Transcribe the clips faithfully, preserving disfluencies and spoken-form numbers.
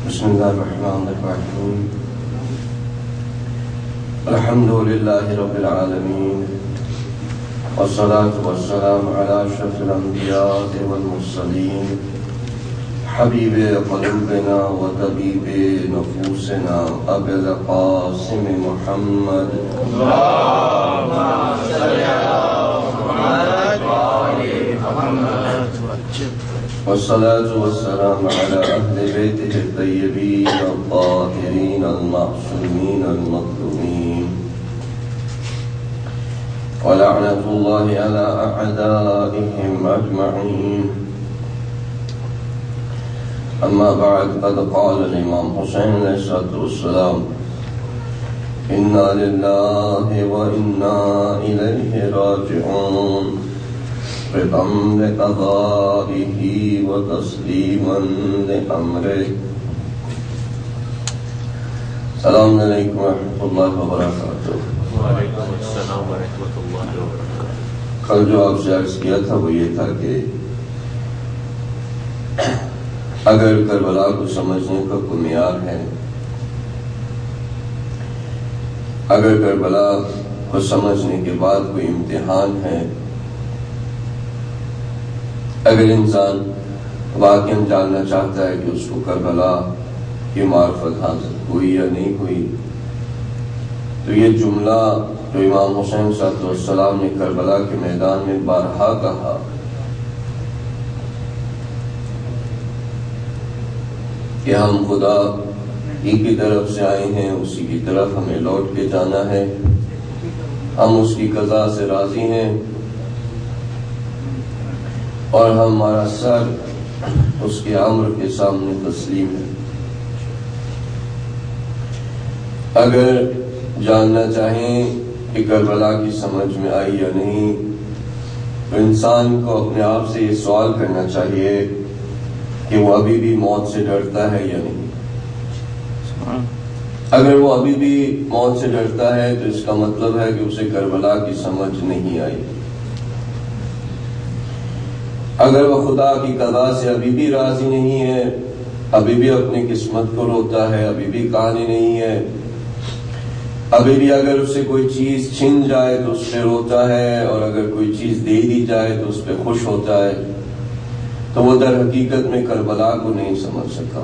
بسم الله الرحمن الرحيم الحمد لله رب العالمين والصلاة والسلام على أشرف الأنبياء والمرسلين حبيب قلوبنا وطبيب نفوسنا أبي القاسم محمد اللهم صل على محمد وآل محمد والصلاة والسلام على أهل بيته الطيبين الطاهرين المعصومين المظلومين ولعنة الله على أعدائهم أجمعين. أما بعد، قد قال الإمام حسين عليه الصلاة والسلام: إنا لله وإنا إليه راجعون، رضا بقضائه وتسليما لأمره. السلام علیکم ورحمۃ اللہ وبرکاتہ. وعلیکم السلام ورحمۃ اللہ وبرکاتہ. کل جو آپ سے عرض کیا تھا وہ یہ تھا کہ اگر کربلا کو سمجھنے کا کوئی معیار ہے، اگر کربلا کو سمجھنے کے بعد کوئی امتحان ہے، اگر انسان واقعاً جاننا چاہتا ہے کہ اس کو کربلا کی معرفت حاصل ہوئی یا نہیں ہوئی، تو یہ جملہ جو امام حسین صلی اللہ علیہ وسلم نے کربلا کے میدان میں بارہا کہا کہ ہم خدا ہی کی طرف سے آئے ہیں، اسی کی طرف ہمیں لوٹ کے جانا ہے، ہم اس کی قضا سے راضی ہیں اور ہمارا سر اس کے امر کے سامنے تسلیم ہے. اگر جاننا چاہیں کہ کربلا کی سمجھ میں آئی یا نہیں، تو انسان کو اپنے آپ سے یہ سوال کرنا چاہیے کہ وہ ابھی بھی موت سے ڈرتا ہے یا نہیں. اگر وہ ابھی بھی موت سے ڈرتا ہے تو اس کا مطلب ہے کہ اسے کربلا کی سمجھ نہیں آئی. اگر وہ خدا کی قضا سے ابھی بھی راضی نہیں ہے، ابھی بھی اپنی قسمت کو روتا ہے، ابھی بھی کہانی نہیں ہے، ابھی بھی اگر اس سے کوئی چیز چھن جائے تو اس پہ روتا ہے، اور اگر کوئی چیز دے دی جائے تو اس پہ خوش ہوتا ہے، تو وہ در حقیقت میں کربلا کو نہیں سمجھ سکا.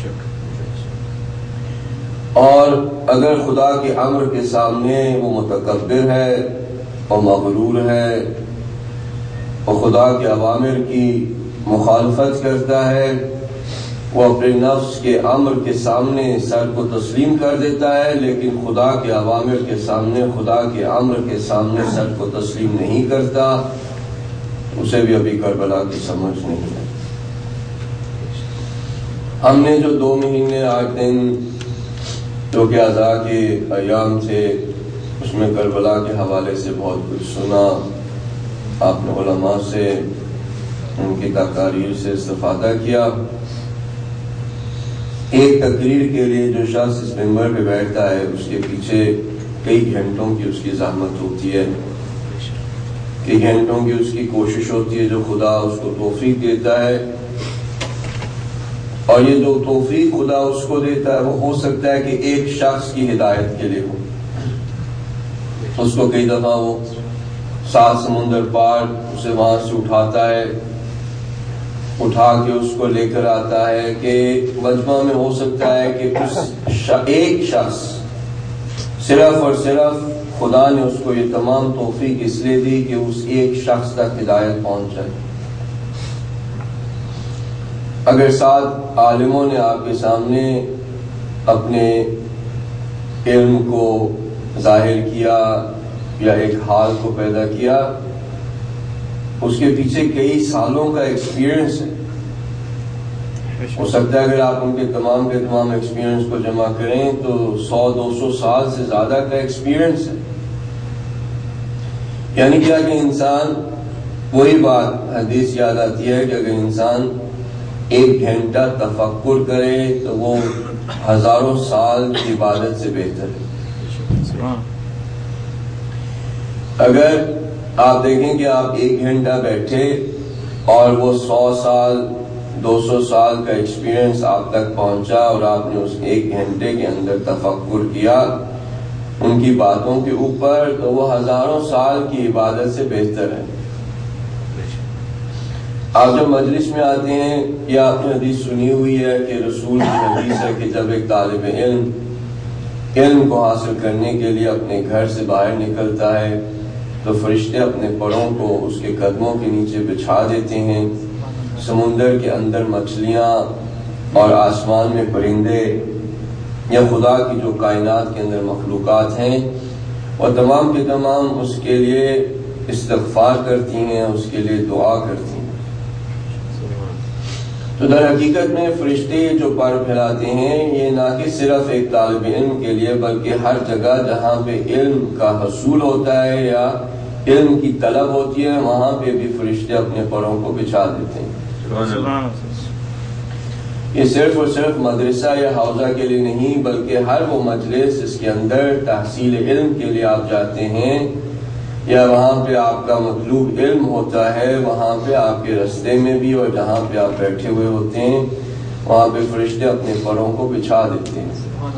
اور اگر خدا کے امر کے سامنے وہ متکبر ہے اور مغرور ہے، وہ خدا کے اوامر کی مخالفت کرتا ہے، وہ اپنے نفس کے امر کے سامنے سر کو تسلیم کر دیتا ہے، لیکن خدا کے اوامر کے سامنے، خدا کے امر کے سامنے سر کو تسلیم نہیں کرتا، اسے بھی ابھی کربلا کی سمجھ نہیں ہے. ہم نے جو دو مہینے آٹھ دن جو کہ عزا کے ایام تھے، اس میں کربلا کے حوالے سے بہت کچھ سنا. آپ نے علماء سے، ان کی تقاریر سے استفادہ کیا. ایک تقریر کے لیے جو شخص اس ممبر پہ بیٹھتا ہے، اس کے پیچھے کئی گھنٹوں کی اس کی زحمت ہوتی ہے، کئی گھنٹوں کی اس کی کوشش ہوتی ہے. جو خدا اس کو توفیق دیتا ہے، اور یہ جو توفیق خدا اس کو دیتا ہے وہ ہو سکتا ہے کہ ایک شخص کی ہدایت کے لیے ہو. اس کو کئی دفعہ وہ سات سمندر پار اسے وہاں سے اٹھاتا ہے، اٹھا کے اس کو لے کر آتا ہے کہ مجمع میں ہو سکتا ہے کہ اس ایک شخص، صرف اور صرف خدا نے اس کو یہ تمام توفیق اس لیے دی کہ اس ایک شخص تک ہدایت پہنچ جائے. اگر سات عالموں نے آپ کے سامنے اپنے علم کو ظاہر کیا یا ایک حال کو پیدا کیا، اس کے پیچھے کئی سالوں کا ایکسپیرئنس ہے. ہو سکتا ہے اگر آپ ان کے تمام کے تمام ایکسپیرئنس کو جمع کریں تو سو دو سو سال سے زیادہ کا ایکسپیرئنس ہے. یعنی کیا کہ انسان، وہی بات حدیث یاد آتی ہے کہ اگر انسان ایک گھنٹہ تفکر کرے تو وہ ہزاروں سال کی عبادت سے بہتر ہے. اگر آپ دیکھیں کہ آپ ایک گھنٹہ بیٹھے اور وہ سو سال دو سو سال کا ایکسپیرینس آپ تک پہنچا اور آپ نے اس ایک گھنٹے کے اندر تفکر کیا ان کی باتوں کے اوپر، تو وہ ہزاروں سال کی عبادت سے بہتر ہے۔ آپ جب مجلس میں آتے ہیں، یا آپ نے حدیث سنی ہوئی ہے کہ رسول کی حدیث ہے کہ جب ایک طالب علم علم کو حاصل کرنے کے لیے اپنے گھر سے باہر نکلتا ہے تو فرشتے اپنے پروں کو اس کے قدموں کے نیچے بچھا دیتے ہیں۔ سمندر کے اندر مچھلیاں اور آسمان میں پرندے یا خدا کی جو کائنات کے اندر مخلوقات ہیں وہ تمام کے تمام اس کے لیے استغفار کرتی ہیں، اس کے لیے دعا کرتی ہیں۔ تو در حقیقت میں فرشتے جو پر پھیلاتے ہیں یہ نہ کہ صرف ایک طالب علم کے لیے بلکہ ہر جگہ جہاں پہ علم کا حصول ہوتا ہے یا علم کی طلب ہوتی ہے وہاں پہ بھی فرشتے اپنے پروں کو بچھا دیتے ہیں۔ یہ صرف اور صرف مدرسہ یا حوزہ کے لیے نہیں بلکہ ہر وہ مجلس جس کے اندر تحصیل علم کے لیے آپ جاتے ہیں یا وہاں پہ آپ کا مطلوب علم ہوتا ہے، وہاں پہ آپ کے رستے میں بھی اور جہاں پہ آپ بیٹھے ہوئے ہوتے ہیں وہاں پہ فرشتے اپنے پروں کو بچھا دیتے ہیں۔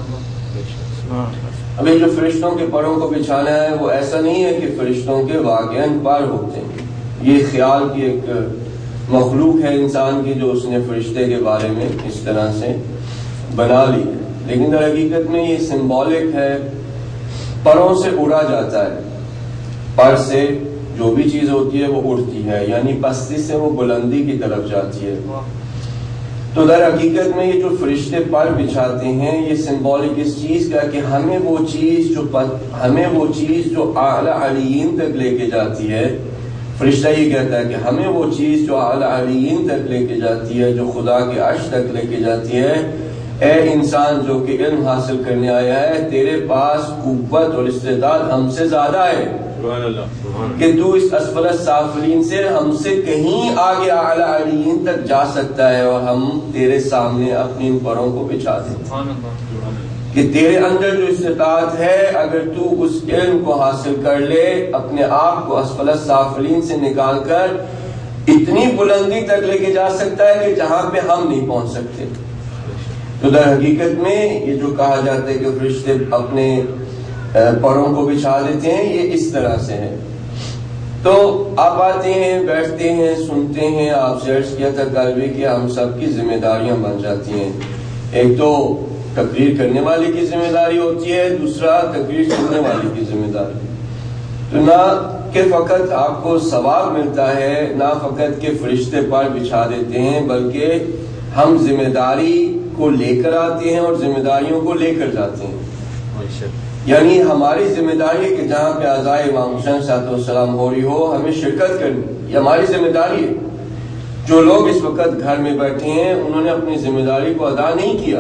اب یہ جو فرشتوں کے پروں کو بچھانا ہے وہ ایسا نہیں ہے کہ فرشتوں کے واقعاً پر ہوتے ہیں، یہ خیال کی ایک مخلوق ہے انسان کی جو اس نے فرشتے کے بارے میں اس طرح سے بنا لی ہے، لیکن در حقیقت میں یہ سمبولک ہے، پروں سے اڑا جاتا ہے، پر سے جو بھی چیز ہوتی ہے وہ اڑتی ہے، یعنی پستی سے وہ بلندی کی طرف جاتی ہے۔ تو در حقیقت میں یہ جو فرشتے پر بچھاتے ہیں یہ سمبولک اس چیز کا کہ ہمیں وہ چیز جو ہمیں وہ چیز جو اعلیٰ علیین تک لے کے جاتی ہے، فرشتہ یہ کہتا ہے کہ ہمیں وہ چیز جو اعلیٰ علیین تک لے کے جاتی ہے، جو خدا کے عرش تک لے کے جاتی ہے، اے انسان جو کہ علم حاصل کرنے آیا ہے تیرے پاس قوت اور استعداد ہم سے زیادہ ہے کہ تو اس اسفل السافلین سے ہم سے کہیں آگے اعلیٰ علیین تک جا سکتا ہے، اور ہم تیرے سامنے اپنی ان پروں کو بچھا دیں کہ تیرے اندر جو استطاعت ہے اگر تو اس علم کو حاصل کر لے اپنے آپ کو اسفل السافلین سے نکال کر اتنی بلندی تک لے کے جا سکتا ہے کہ جہاں پہ ہم نہیں پہنچ سکتے۔ تو در حقیقت میں یہ جو کہا جاتا ہے کہ فرشتے اپنے پروں کو بچھا دیتے ہیں یہ اس طرح سے ہے۔ تو آپ آتے ہیں، بیٹھتے ہیں، سنتے ہیں، آپ سے عرض کیا تھا کل بھی کہ ہم سب کی ذمہ داریاں بن جاتی ہیں، ایک تو تقریر کرنے والے کی ذمہ داری ہوتی ہے، دوسرا تقریر سننے والے کی ذمہ داری۔ تو نہ کہ فقط آپ کو ثواب ملتا ہے، نہ فقط کہ فرشتے پر بچھا دیتے ہیں، بلکہ ہم ذمہ داری کو لے کر آتے ہیں اور ذمہ داریوں کو لے کر جاتے ہیں۔ یعنی ہماری ذمہ داری ہے کہ جہاں پہ عزائے امام حسین صاحب السلام ہو رہی ہو ہمیں شرکت کرنی، یہ ہماری ذمہ داری ہے۔ جو لوگ اس وقت گھر میں بیٹھے ہیں انہوں نے اپنی ذمہ داری کو ادا نہیں کیا،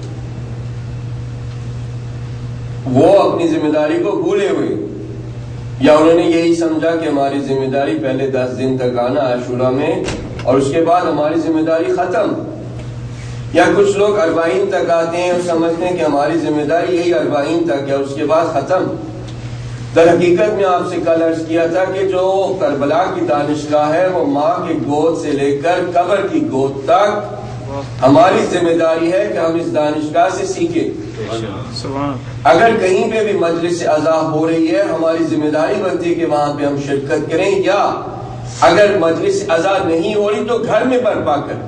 وہ اپنی ذمہ داری کو بھولے ہوئے، یا انہوں نے یہی سمجھا کہ ہماری ذمہ داری پہلے دس دن تک آنا عاشورہ میں اور اس کے بعد ہماری ذمہ داری ختم، یا کچھ لوگ اربعین تک آتے ہیں اور سمجھتے ہیں کہ ہماری ذمہ داری یہی اربعین تک ہے اس کے بعد ختم۔ در حقیقت میں آپ سے کل عرض کیا تھا کہ جو کربلا کی دانشگاہ ہے وہ ماں کی گود سے لے کر قبر کی گود تک ہماری ذمہ داری ہے کہ ہم اس دانشگاہ سے سیکھیں۔ اگر کہیں پہ بھی مجلس عزا ہو رہی ہے ہماری ذمہ داری بنتی ہے کہ وہاں پہ ہم شرکت کریں، یا اگر مجلس عزا نہیں ہو رہی تو گھر میں برپا کریں۔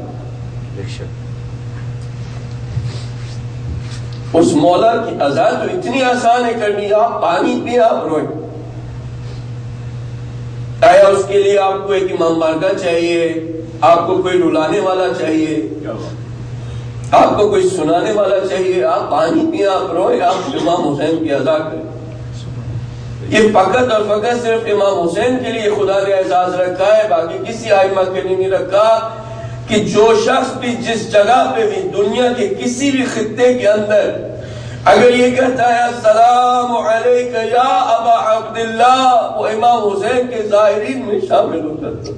اس مولا کی عزا تو اتنی آسان ہے کرنی، آپ پانی پیا آپ روئیں، آیا اس کے لیے آپ کو ایک امام بارگاہ چاہیے، آپ کو کوئی رلانے والا چاہیے، آپ کو کوئی سنانے والا چاہیے، آپ پانی پیا آپ روئیں، آپ امام حسین کی عزا کریں۔ یہ فقط اور فقط صرف امام حسین کے لیے خدا نے اعزاز رکھا ہے، باقی کسی ائمہ کے لیے نہیں رکھا کہ جو شخص بھی جس جگہ پہ بھی دنیا کے کسی بھی خطے کے اندر اگر یہ کہتا ہے السلام علیک یا ابا عبداللہ، وہ امام حسین کے زائرین میں شامل ہو جاتا۔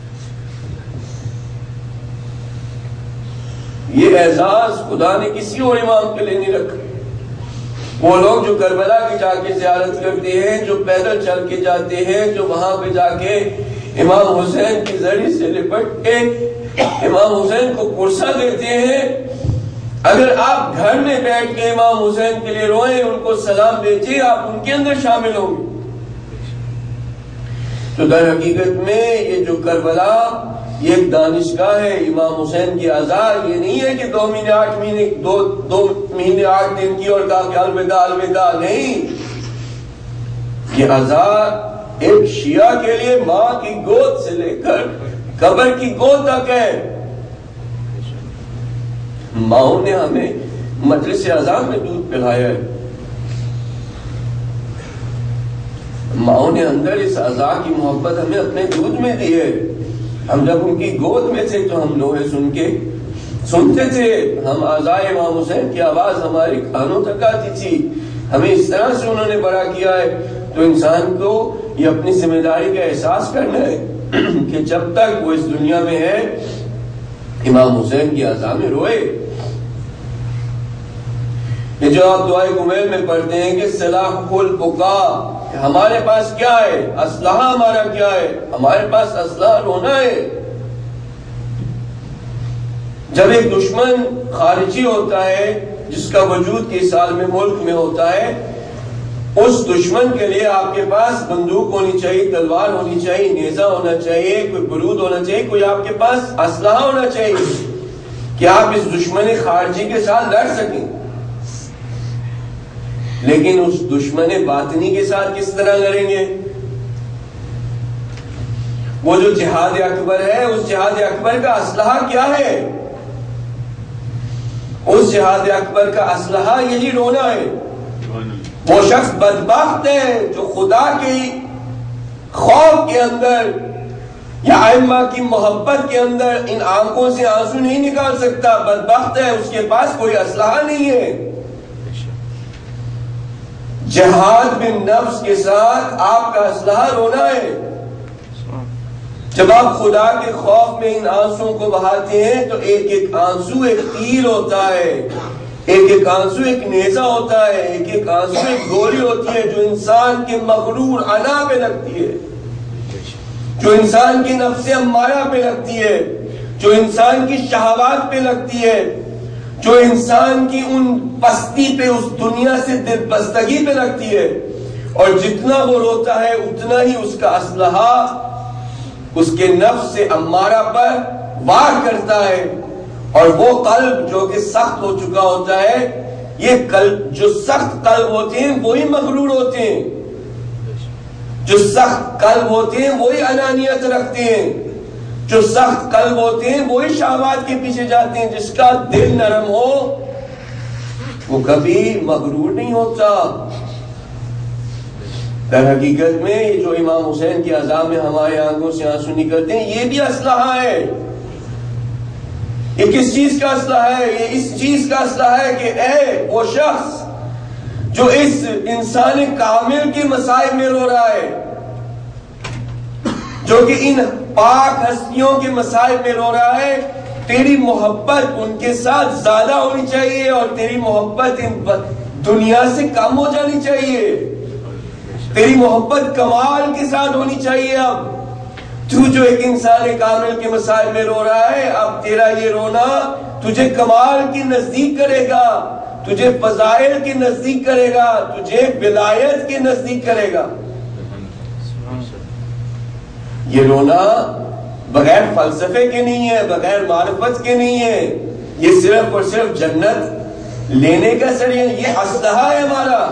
یہ اعزاز خدا نے کسی اور امام کے لیے نہیں رکھا۔ وہ لوگ جو کربلا کی جا کے زیارت کرتے ہیں، جو پیدل چل کے جاتے ہیں، جو وہاں پہ جا کے امام حسین کی زری سے لپٹ کے امام حسین کو پرسہ دیتے ہیں. اگر آپ گھر میں بیٹھ کے امام حسین کے لیے روئیں، ان کو سلام بھیجیے، آپ ان کے اندر شامل ہوں گے. تو در حقیقت میں یہ جو کربلا یہ ایک دانشگاہ ہے. امام حسین کی آزار یہ نہیں ہے کہ دو مہینے آٹھ مہینے دو دو مہینے آٹھ دن کی اور کہا کہ الوداع الوداع، نہیں. یہ آزار ایک شیعہ کے لیے ماں کی گود سے لے کر قبر کی گود تک ہے. ماؤں نے ہمیں مجلس اذان میں دودھ پلایا ہے. ماؤں نے اندر اس اعضاء کی محبت ہمیں اپنے دودھ میں دی ہے. ہم جب ان کی گود میں تھے تو ہم لوہے سن کے سنتے تھے. ہم اعضاء امام حسین کی آواز ہماری کانوں تک آتی تھی. ہمیں اس طرح سے انہوں نے بڑا کیا ہے. تو انسان کو یہ اپنی ذمہ داری کا احساس کرنا ہے کہ جب تک وہ اس دنیا میں ہے امام حسین کی اعضاء میں روئے. یہ جو آپ دعائے کمیل میں پڑھتے ہیں کہ سلاح البکا، ہمارے پاس کیا ہے؟ اسلحہ ہمارا کیا ہے؟ ہمارے پاس اسلحہ رونا ہے. جب ایک دشمن خارجی ہوتا ہے جس کا وجود کئی سال میں ملک میں ہوتا ہے، اس دشمن کے لیے آپ کے پاس بندوق ہونی چاہیے، تلوار ہونی چاہیے، نیزہ ہونا چاہیے، کوئی بارود ہونا چاہیے، کوئی آپ کے پاس اسلحہ ہونا چاہیے کہ آپ اس دشمن خارجی کے ساتھ لڑ سکیں. لیکن اس دشمن باطنی کے ساتھ کس طرح لڑیں گے؟ وہ جو جہاد اکبر ہے، اس جہاد اکبر کا اسلحہ کیا ہے؟ اس جہاد اکبر کا اسلحہ یہی رونا ہے. وہ شخص بدبخت ہے جو خدا کی خوف کے اندر یا ائمہ کی محبت کے اندر ان آنکھوں سے آنسو نہیں نکال سکتا. بدبخت ہے، اس کے پاس کوئی اسلحہ نہیں ہے. جہاد بن نفس کے ساتھ آپ کا اسلحہ رونا ہے. جب آپ خدا کے خوف میں ان آنسوں کو بہاتے ہیں تو ایک ایک آنسو ایک تیر ہوتا ہے، ایک ایک آنسو ایک نیزہ ہوتا ہے، ایک ایک آنسو ایک گولی ہوتی ہے جو انسان کے مغرور انا پہ لگتی ہے، جو انسان کی نفس امارہ پہ لگتی ہے، جو انسان کی شہوات پہ لگتی ہے، جو انسان کی ان پستی پہ، اس دنیا سے دل بستگی پہ لگتی ہے. اور جتنا وہ روتا ہے اتنا ہی اس کا اسلحہ اس کے نفس سے امارہ پر وار کرتا ہے. اور وہ قلب جو کہ سخت ہو چکا ہوتا ہے، یہ قلب جو سخت قلب ہوتے ہیں وہی مغرور ہوتے ہیں. جو سخت قلب ہوتے ہیں وہی انانیت رکھتے ہیں. جو سخت قلب ہوتے ہیں وہی شہوات کے پیچھے جاتے ہیں. جس کا دل نرم ہو وہ کبھی مغرور نہیں ہوتا. در حقیقت میں یہ جو امام حسین کی عذاب میں ہمارے آنکھوں سے آنسو نکلتے ہیں، یہ بھی اسلحہ ہے. یہ کس چیز کا اسلحہ ہے؟ یہ اس چیز کا اسلحہ ہے کہ اے وہ شخص جو اس انسان کامل کے مصائب میں رو رہا ہے، جو کہ ان پاک ہستیوں کے مصائب میں رو رہا ہے، تیری محبت ان کے ساتھ زیادہ ہونی چاہیے اور تیری محبت ان دنیا سے کم ہو جانی چاہیے. تیری محبت کمال کے ساتھ ہونی چاہیے. اب تو جو ایک انسان کامل کے مسائل میں رو رہا ہے، اب تیرا یہ رونا تجھے کمال کی نزدیک کرے گا، تجھے فضائل کی نزدیک کرے گا، تجھے ولایت کے نزدیک کرے گا. یہ رونا بغیر فلسفے کے نہیں ہے، بغیر معرفت کے نہیں ہے. یہ صرف اور صرف جنت لینے کا ذریعہ، یہ اسلحہ ہے ہمارا.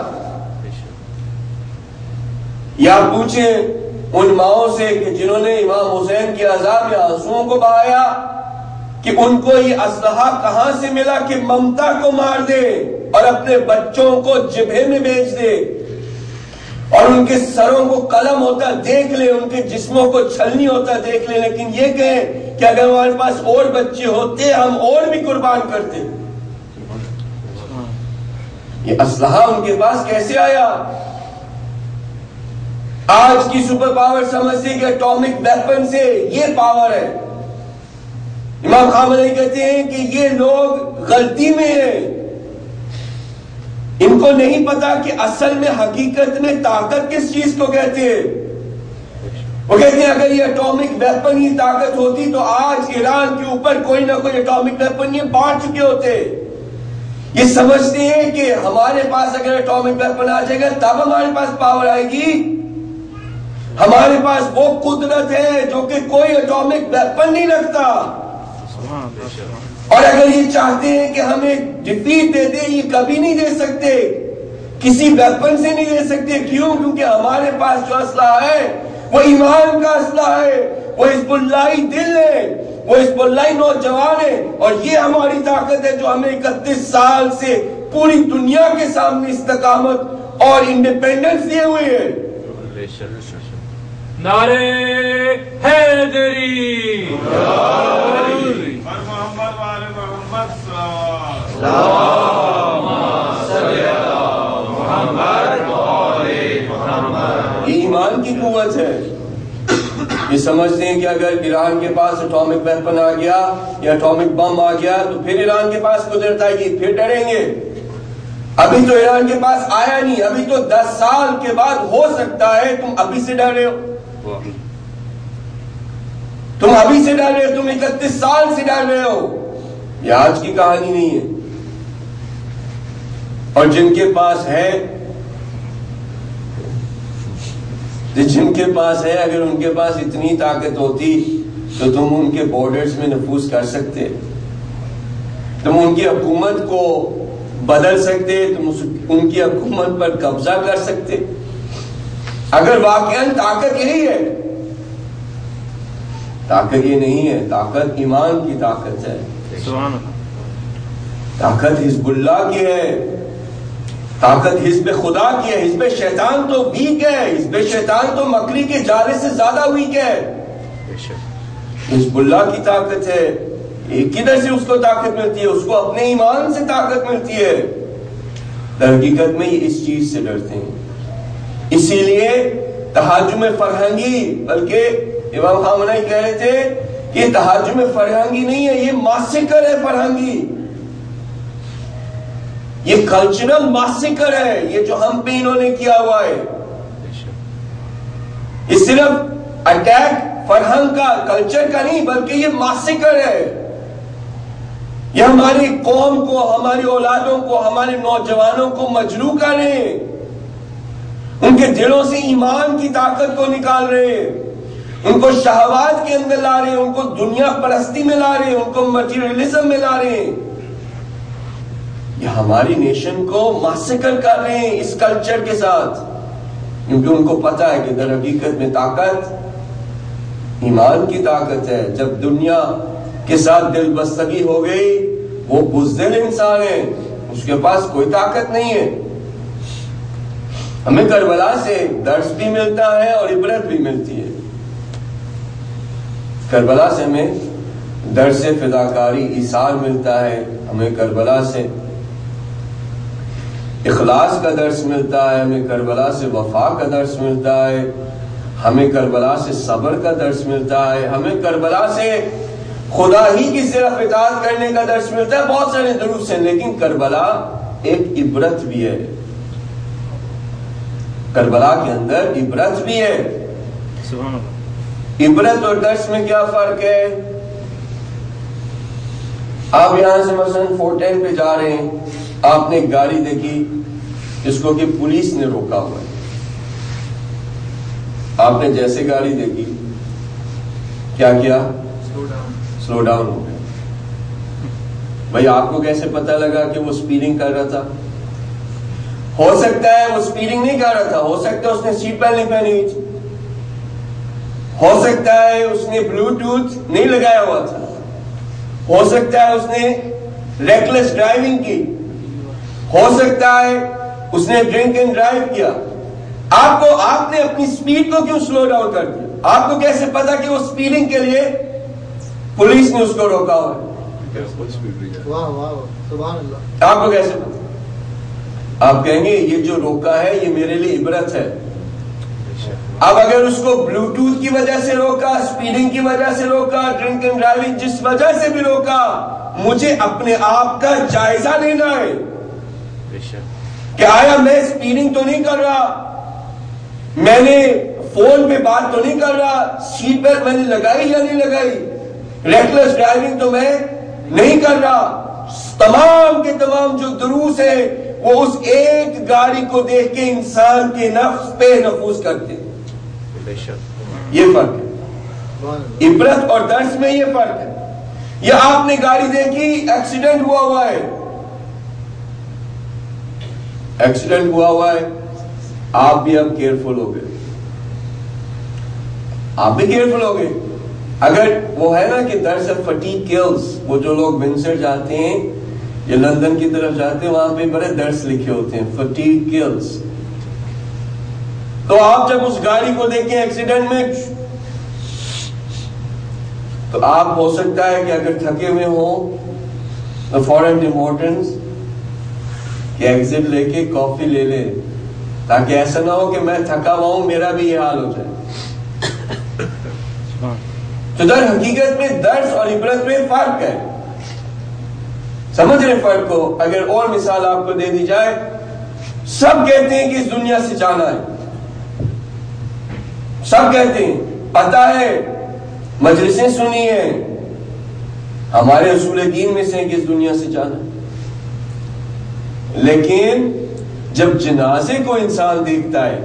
یا پوچھیں ان ماؤں سے کہ جنہوں نے امام حسین کی عذاب میں آنسوؤں کو بہایا کہ ان کو یہ اسلحہ کہاں سے ملا کہ ممتا کو مار دے اور اپنے بچوں کو جبہے میں بھیج دے، اور ان کے سروں کو قلم ہوتا دیکھ لے، ان کے جسموں کو چھلنی ہوتا دیکھ لے، لیکن یہ کہیں کہ اگر ہمارے پاس اور بچے ہوتے ہم اور بھی قربان کرتے. یہ اسلحہ ان کے پاس کیسے آیا؟ آج کی سپر پاور سمجھتے کہ اٹامک ویپن سے یہ پاور ہے. امام خامنئی کہتے ہیں کہ یہ لوگ غلطی میں ہیں، ان کو نہیں پتا کہ اصل میں حقیقت میں طاقت کس چیز کو کہتے ہیں. وہ کہتے ہیں اگر یہ اٹامک ویپن ہی طاقت ہوتی تو آج ایران کے اوپر کوئی نہ کوئی اٹامک ویپن یہ بانٹ چکے ہوتے. یہ سمجھتے ہیں کہ ہمارے پاس اگر اٹامک ویپن آ جائے گا تب ہمارے پاس پاور آئے گی. ہمارے پاس وہ قدرت ہے جو کہ کوئی اٹامک ویپن نہیں رکھتا. اور اگر یہ چاہتے ہیں کہ ہمیں ڈیفیٹ دے دے یہ کبھی نہیں دے سکتے, کسی ویپن سے نہیں دے سکتے. کیوں؟ کیونکہ ہمارے پاس جو اسلحہ ہے وہ ایمان کا اسلحہ ہے, وہ حزب اللہی دل ہے, وہ حزب اللہی نوجوان ہے. اور یہ ہماری طاقت ہے جو ہمیں اکتیس سال سے پوری دنیا کے سامنے استقامت اور انڈیپینڈنس دیے ہوئے ہے. نعرے حیدری, یہ ایمان کی قوت ہے. یہ سمجھتے ہیں کہ اگر ایران کے پاس اٹامک ویپن آ گیا یا اٹامک بم آ گیا تو پھر ایران کے پاس قدرت آئے گی, پھر ڈریں گے. ابھی تو ایران کے پاس آیا نہیں, ابھی تو دس سال کے بعد ہو سکتا ہے. تم ابھی سے ڈر رہے ہو, تم ابھی سے ڈر رہے ہو, تم اکتیس سال سے ڈر رہے ہو. یہ آج کی کہانی نہیں ہے. اور جن کے پاس ہے, جن کے پاس ہے, اگر ان کے پاس اتنی طاقت ہوتی تو تم ان کے بارڈرز میں نفوذ کر سکتے, تم ان کی حکومت کو بدل سکتے, تم ان کی حکومت پر قبضہ کر سکتے. اگر واقعاً طاقت یہی ہے. طاقت یہ نہیں ہے, طاقت ایمان کی طاقت ہے. طاقت حزب اللہ کی ہے, طاقت حزب خدا کی ہے. حزب شیطان تو ویک ہے, حزب شیطان تو مکری کے جالے سے زیادہ ویک ہے. حزب اللہ کی طاقت ہے. ایک کدھر سے اس کو طاقت ملتی ہے؟ اس کو اپنے ایمان سے طاقت ملتی ہے. در حقیقت میں یہ اس چیز سے ڈرتے ہیں. اسی لیے تہاجم فرہنگی, بلکہ امام خامنہئی کہہ رہے تھے کہ تہاجم فرہنگی نہیں ہے, یہ ماسیکر ہے فرہنگی, یہ کلچرل ماسیکر ہے. یہ جو ہم پہ انہوں نے کیا ہوا ہے یہ صرف اٹیک فرہنگ کا, کلچر کا نہیں, بلکہ یہ ماسیکر ہے. یہ ہماری قوم کو, ہماری اولادوں کو, ہمارے نوجوانوں کو مجروح کر رہے ہیں. ان کے دلوں سے ایمان کی طاقت کو نکال رہے ہیں, ان کو شہوات کے اندر لا رہے ہیں, ان کو دنیا پرستی میں لا رہے ہیں, ان کو مٹیریلزم میں لا رہے ہیں. یہ ہماری نیشن کو ماسیکر کر رہے ہیں اس کلچر کے ساتھ, کیونکہ ان کو پتا ہے کہ در حقیقت میں طاقت ایمان کی طاقت ہے. جب دنیا کے ساتھ دل بستگی ہو گئی, وہ بزدل انسان ہے, اس کے پاس کوئی طاقت نہیں ہے. ہمیں کربلا سے درس بھی ملتا ہے اور عبرت بھی ملتی ہے. کربلا سے ہمیں درس فداکاری ایثار ملتا ہے, ہمیں کربلا سے اخلاص کا درس ملتا ہے, ہمیں کربلا سے وفا کا درس ملتا ہے, ہمیں کربلا سے صبر کا درس ملتا ہے, ہمیں کربلا سے خدا ہی کی صرف اطاعت کرنے کا درس ملتا ہے. بہت سارے دروس ہیں, لیکن کربلا ایک عبرت بھی ہے. کربلا کے اندر عبرت بھی ہے. عبرت اور درس میں کیا فرق ہے؟ آپ یہاں سے مثلا فور ٹین پہ جا رہے ہیں, آپ نے ایک گاڑی دیکھی جس کو کہ پولیس نے روکا ہوا ہے. آپ نے جیسے گاڑی دیکھی کیا کیا؟ سلو ڈاؤن ہو گیا. بھائی آپ کو کیسے پتا لگا کہ وہ سپیڈنگ کر رہا تھا؟ ہو سکتا ہے وہ سپیڈنگ نہیں کر رہا تھا, ہو سکتا ہے اس نے سیٹ بیلٹ نہیں پہنی ہوئی تھی, ہو سکتا ہے اس نے بلوٹوتھ نہیں لگایا ہوا تھا, ہو سکتا ہے اس نے ریکلیس ڈرائیونگ کی, ہو سکتا ہے اس نے ڈرنک اینڈ ڈرائیو کیا. آپ کو, آپ نے اپنی سپیڈ کو کیوں سلو ڈاؤن کر دیا؟ آپ کو کیسے پتا کہ وہ سپیڈنگ کے لیے پولیس نے اس کو روکا ہوا ہے؟ آپ کو کیسے پتا؟ آپ کہیں گے یہ جو روکا ہے یہ میرے لیے عبرت ہے. اب اگر اس کو بلوٹوتھ کی وجہ سے روکا, سپیڈنگ کی وجہ سے روکا, ڈرنک اینڈ ڈرائیونگ جس وجہ سے بھی روکا, مجھے اپنے آپ کا جائزہ لینا ہے کہ آیا میں سپیڈنگ تو نہیں کر رہا, میں نے فون پہ بات تو نہیں کر رہا، سیٹ بیلٹ میں نے لگائی یا نہیں لگائی، ریکلس ڈرائیونگ تو میں نہیں کر رہا. تمام کے تمام جو دروس ہیں وہ اس ایک گاڑی کو دیکھ کے انسان کے نفس پہ نفوذ کرتے ہیں. یہ فرق ہے، عبرت اور درس میں یہ فرق ہے. یا آپ نے گاڑی دیکھی، ایکسیڈنٹ ہوا ہوا ہے، ایکسیڈنٹ ہوا ہوا ہے، آپ بھی اب کیئرفل ہو گئے، آپ بھی کیئرفل ہو گئے. اگر وہ ہے نا کہ درس فٹیگ کلز، وہ جو لوگ ونسر جاتے ہیں یا لندن کی طرف جاتے ہیں وہاں پہ بڑے درس لکھے ہوتے ہیں، فٹیگ کلز. تو آپ جب اس گاڑی کو دیکھیں ایکسیڈنٹ میں، تو آپ ہو سکتا ہے کہ اگر تھکے ہوئے ہوں تو فوراً امپورٹنس کہ ایگزٹ لے کے کافی لے لے، تاکہ ایسا نہ ہو کہ میں تھکا ہوا ہوں میرا بھی یہ حال ہو جائے. تو در حقیقت میں درس اور عبرت میں فرق ہے. سمجھ رہے فرق کو؟ اگر اور مثال آپ کو دے دی جائے، سب کہتے ہیں کہ اس دنیا سے جانا ہے، سب کہتے ہیں، پتہ ہے، مجلسیں سنی ہیں، ہمارے اصول دین میں سے ہیں کہ اس دنیا سے جانا ہے. لیکن جب جنازے کو انسان دیکھتا ہے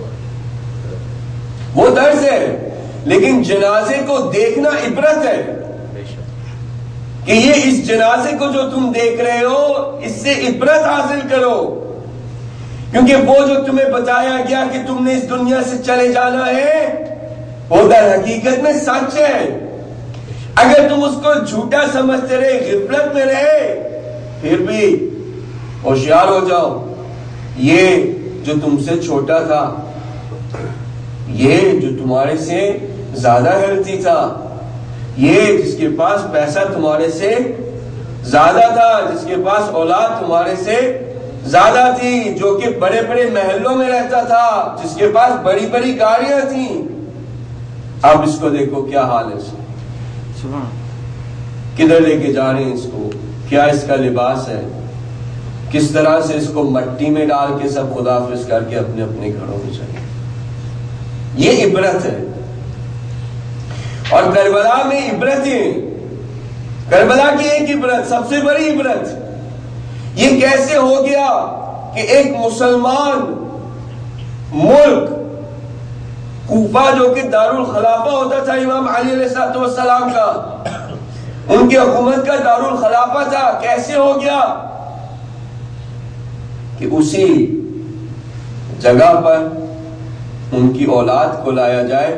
وہ درس ہے، لیکن جنازے کو دیکھنا عبرت ہے کہ یہ اس جنازے کو جو تم دیکھ رہے ہو اس سے عبرت حاصل کرو، کیونکہ وہ جو تمہیں بتایا گیا کہ تم نے اس دنیا سے چلے جانا ہے وہ در حقیقت میں سچ ہے. اگر تم اس کو جھوٹا سمجھتے رہے، غفلت میں رہے، پھر بھی ہوشیار ہو جاؤ. یہ جو تم سے چھوٹا تھا، یہ جو تمہارے سے زیادہ ہیلتھی تھا، یہ جس کے پاس پیسہ تمہارے سے زیادہ تھا، جس کے پاس اولاد تمہارے سے زیادہ تھی، جو کہ بڑے بڑے محلوں میں رہتا تھا، جس کے پاس بڑی بڑی گاڑیاں تھیں، اب اس کو دیکھو کیا حال ہے، اس کا کدھر لے کے جا رہے ہیں اس کو، کیا اس کا لباس ہے، کس طرح سے اس کو مٹی میں ڈال کے سب خداحافظ کر کے اپنے اپنے گھروں میں چلے. یہ عبرت ہے. اور کربلا میں عبرت ہے، کربلا کی ایک عبرت، سب سے بڑی عبرت، یہ کیسے ہو گیا کہ ایک مسلمان ملک کوفہ جو کہ دارالخلافہ ہوتا تھا امام علی علیہ السلام کا، ان کی حکومت کا دارالخلافہ تھا، کیسے ہو گیا کہ اسی جگہ پر ان کی اولاد کو لایا جائے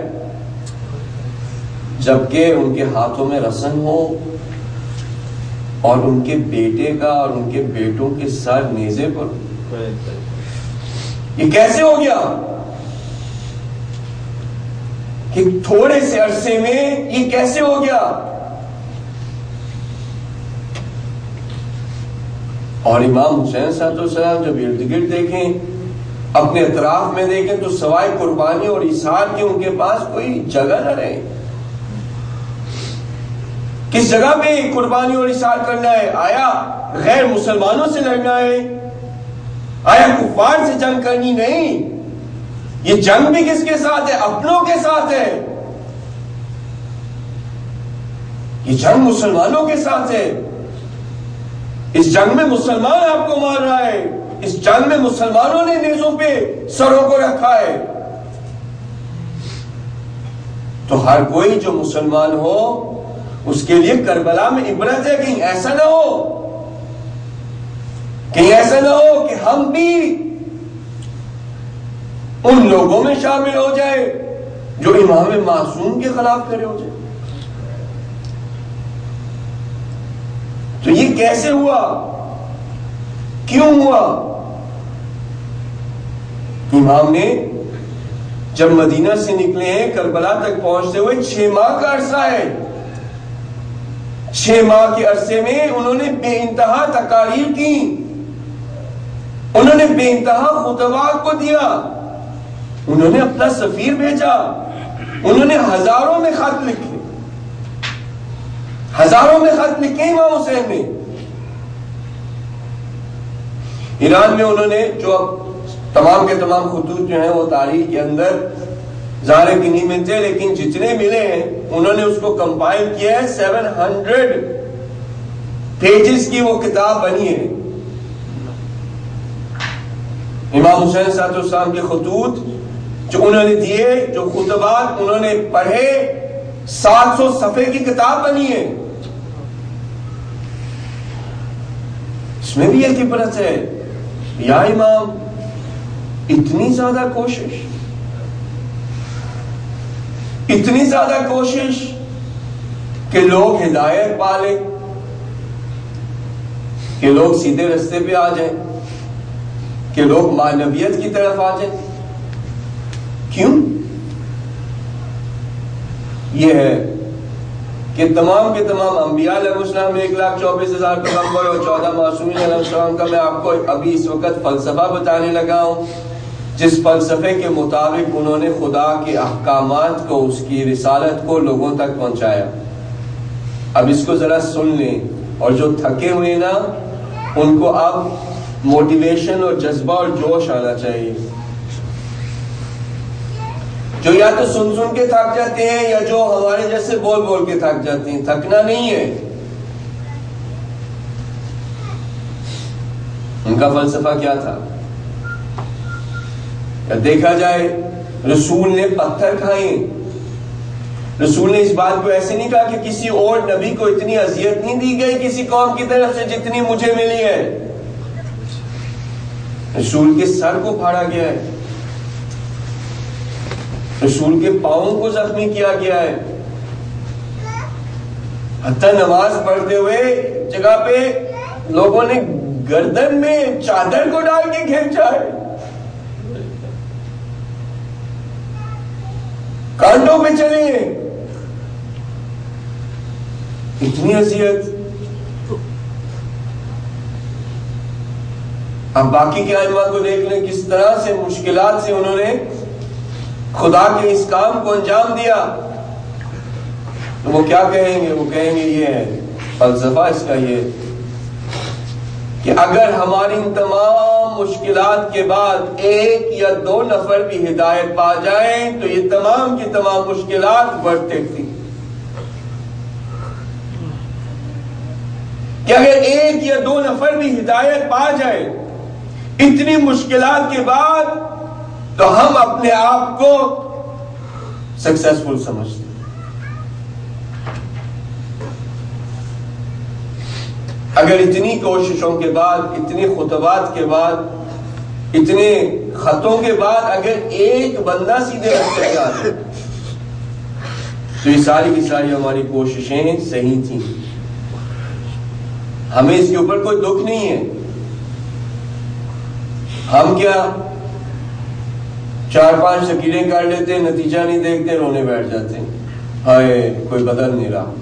جبکہ ان کے ہاتھوں میں رسن ہو اور ان کے بیٹے کا اور ان کے بیٹوں کے سر نیزے پر. یہ کیسے ہو گیا کہ تھوڑے سے عرصے میں یہ کیسے ہو گیا؟ اور امام حسین صاحب السلام جب ارد گرد دیکھیں، اپنے اطراف میں دیکھیں تو سوائے قربانی اور ایثار کے ان کے پاس کوئی جگہ نہ رہے. کس جگہ پہ قربانی اور ایثار کرنا ہے؟ آیا غیر مسلمانوں سے لڑنا ہے؟ آیا کفار سے جنگ کرنی؟ نہیں، یہ جنگ بھی کس کے ساتھ ہے؟ اپنوں کے ساتھ ہے. یہ جنگ مسلمانوں کے ساتھ ہے. اس جنگ میں مسلمان آپ کو مار رہا ہے، اس جنگ میں مسلمانوں نے نیزوں پہ سروں کو رکھا ہے. تو ہر کوئی جو مسلمان ہو اس کے لیے کربلا میں عبرت ہے. کہیں ایسا نہ ہو کہیں ایسا نہ ہو کہ ہم بھی ان لوگوں میں شامل ہو جائے جو امام معصوم کے خلاف کھڑے ہو جائے. تو یہ کیسے ہوا؟ کیوں ہوا؟ امام نے جب مدینہ سے نکلے ہیں کربلا تک پہنچتے ہوئے چھ ماہ کا عرصہ ہے. چھ ماہ کے عرصے میں انہوں نے بے انتہا تقاریر کی، انہوں نے بے انتہا خطبات کو دیا، انہوں نے اپنا سفیر بھیجا، انہوں نے ہزاروں میں خط لکھے، ہزاروں میں خط لکھے امام حسین نے. ایران میں انہوں نے جو اب تمام کے تمام خطوط جو ہیں وہ تاریخ کے اندر ظاہر کی نہیں ملتے، لیکن جتنے ملے ہیں انہوں نے اس کو کمپائل کیا ہے، سیون ہنڈریڈ پیجز کی وہ کتاب بنی ہے۔ امام حسین صلی اللہ علیہ وسلم کے خطوط جو انہوں نے دیے، جو خطبات انہوں نے پڑھے، سات سو صفحے کی کتاب بنی ہے۔ اس میں بھی ایک عبرت ہے، یا امام اتنی زیادہ کوشش اتنی زیادہ کوشش کہ لوگ ہدایت پا لیں، کہ لوگ سیدھے رستے پہ آ جائیں، کہ لوگ معنویت کی طرف آ جائیں۔ کیوں؟ یہ ہے کہ تمام کے تمام انبیاء علیہ السلام ایک لاکھ چوبیس ہزار پیغمبر اور چودہ معصومین علیہ السلام کا میں آپ کو ابھی اس وقت فلسفہ بتانے لگا ہوں، جس فلسفے کے مطابق انہوں نے خدا کے احکامات کو، اس کی رسالت کو لوگوں تک پہنچایا۔ اب اس کو ذرا سن لیں، اور جو تھکے ہوئے نا ان کو اب موٹیویشن اور جذبہ اور جوش آنا چاہیے۔ جو یا تو سن سن کے تھک جاتے ہیں، یا جو ہمارے جیسے بول بول کے تھک جاتے ہیں، تھکنا نہیں ہے۔ ان کا فلسفہ کیا تھا؟ دیکھا جائے رسول نے پتھر کھائے، رسول نے اس بات کو ایسے نہیں کہا کہ کسی اور نبی کو اتنی اذیت نہیں دی گئی کسی قوم کی طرف سے جتنی مجھے ملی ہے۔ رسول کے سر کو پھاڑا گیا ہے، رسول کے پاؤں کو زخمی کیا گیا ہے، حتی نماز پڑھتے ہوئے جگہ پہ لوگوں نے گردن میں چادر کو ڈال کے کھینچا ہے، کانٹوں پہ چلے، اتنی اذیت۔ اب باقی کے ائمہ کو دیکھ لیں کس طرح سے مشکلات سے انہوں نے خدا کے اس کام کو انجام دیا۔ تو وہ کیا کہیں گے؟ وہ کہیں گے یہ ہے فلسفہ اس کا، یہ کہ اگر ہماری ان تمام مشکلات کے بعد ایک یا دو نفر بھی ہدایت پا جائیں تو یہ تمام کی تمام مشکلات ورتھ اٹ تھی۔ کہ اگر ایک یا دو نفر بھی ہدایت پا جائے اتنی مشکلات کے بعد تو ہم اپنے آپ کو سکسیسفل سمجھتے ہیں۔ اگر اتنی کوششوں کے بعد، اتنی خطبات کے بعد، اتنے خطوں کے بعد اگر ایک بندہ سیدھے راستے پہ آ جائے تو یہ ساری کی ساری ہماری کوششیں صحیح تھیں۔ ہمیں اس کے اوپر کوئی دکھ نہیں ہے۔ ہم کیا چار پانچ تقریریں کر لیتے ہیں، نتیجہ نہیں دیکھتے، رونے بیٹھ جاتے ہیں، ہائے کوئی بدل نہیں رہا۔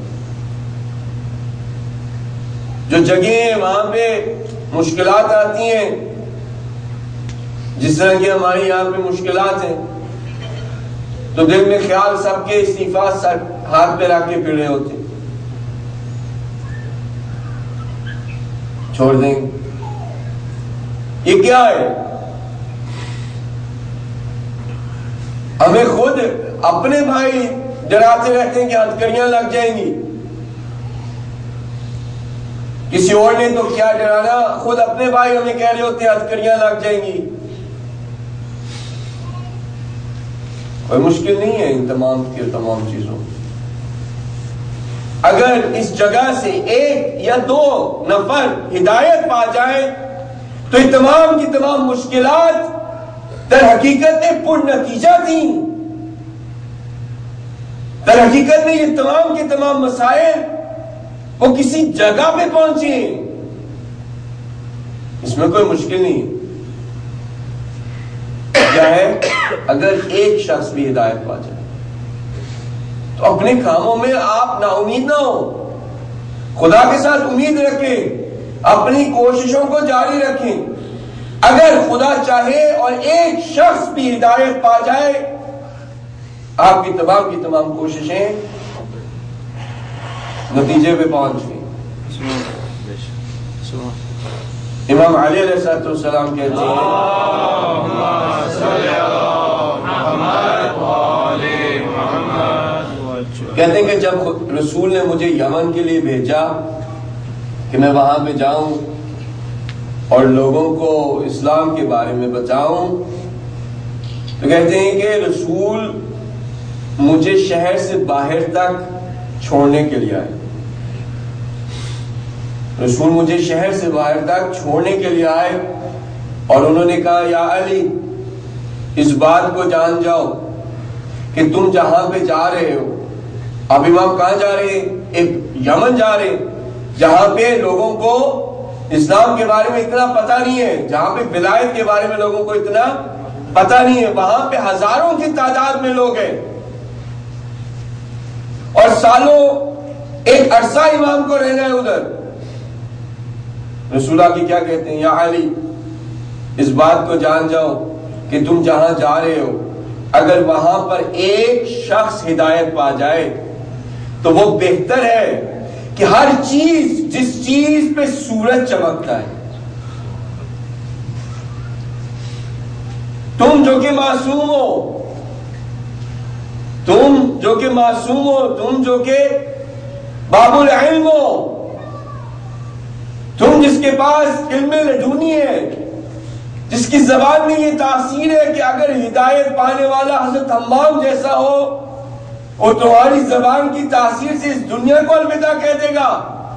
جو جگہیں وہاں پہ مشکلات آتی ہیں، جس طرح کی ہماری یہاں پہ مشکلات ہیں، تو دل میں خیال سب کے استعفا سر ہاتھ پہ رکھ کے پھر رہے ہوتے، چھوڑ دیں گے۔ یہ کیا ہے؟ ہمیں خود اپنے بھائی ڈراتے رہتے ہیں کہ ہتھکڑیاں لگ جائیں گی، کسی اور نے تو کیا ڈرانا، خود اپنے بھائی ہمیں کہہ رہے ہوتے ہیں ہتھکڑیاں لگ جائیں گی۔ کوئی مشکل نہیں ہے ان تمام کی تمام چیزوں۔ اگر اس جگہ سے ایک یا دو نفر ہدایت پا جائے تو یہ تمام کی تمام مشکلات در حقیقت پر نتیجہ تھیں۔ در حقیقت میں یہ تمام کے تمام مسائل وہ کسی جگہ پہ پہنچے، اس میں کوئی مشکل نہیں ہے۔ کیا ہے؟ اگر ایک شخص بھی ہدایت پا جائے تو اپنے کاموں میں آپ نا امید نہ ہو، خدا کے ساتھ امید رکھیں، اپنی کوششوں کو جاری رکھیں۔ اگر خدا چاہے اور ایک شخص بھی ہدایت پا جائے، آپ کی تمام کی تمام کوششیں نتیجے پہ پہنچ گئی۔ امام علی علیہ السلام کہتے ہیں کہتے ہیں کہ جب رسول نے مجھے یمن کے لیے بھیجا کہ میں وہاں پہ جاؤں اور لوگوں کو اسلام کے بارے میں بتاؤں، تو کہتے ہیں کہ رسول مجھے شہر سے باہر تک چھوڑنے کے لیے آئے رسول مجھے شہر سے باہر تک چھوڑنے کے لیے آئے اور انہوں نے کہا یا علی اس بات کو جان جاؤ کہ تم جہاں پہ جا رہے ہو، اب امام کہاں جا رہے ہیں؟ ایک یمن جا رہے ہیں جہاں پہ لوگوں کو اسلام کے بارے میں اتنا پتہ نہیں ہے، جہاں پہ ولایت کے بارے میں لوگوں کو اتنا پتہ نہیں ہے، وہاں پہ ہزاروں کی تعداد میں لوگ ہیں اور سالوں ایک عرصہ امام کو رہنا ہے ادھر۔ رسول اللہ کی کیا کہتے ہیں؟ یا علی اس بات کو جان جاؤ کہ تم جہاں جا رہے ہو اگر وہاں پر ایک شخص ہدایت پا جائے تو وہ بہتر ہے کہ ہر چیز جس چیز پہ سورج چمکتا ہے، تم جو کہ معصوم ہو تم جو کہ معصوم ہو تم جو کہ باب العلم ہو، تم جس کے پاس علم لدنی ہے، جس کی زبان میں یہ تاثیر ہے کہ اگر ہدایت پانے والا حضرت حمام جیسا ہو اور تمہاری زبان کی تاثیر سے اس دنیا کو الوداع کہہ دے گا،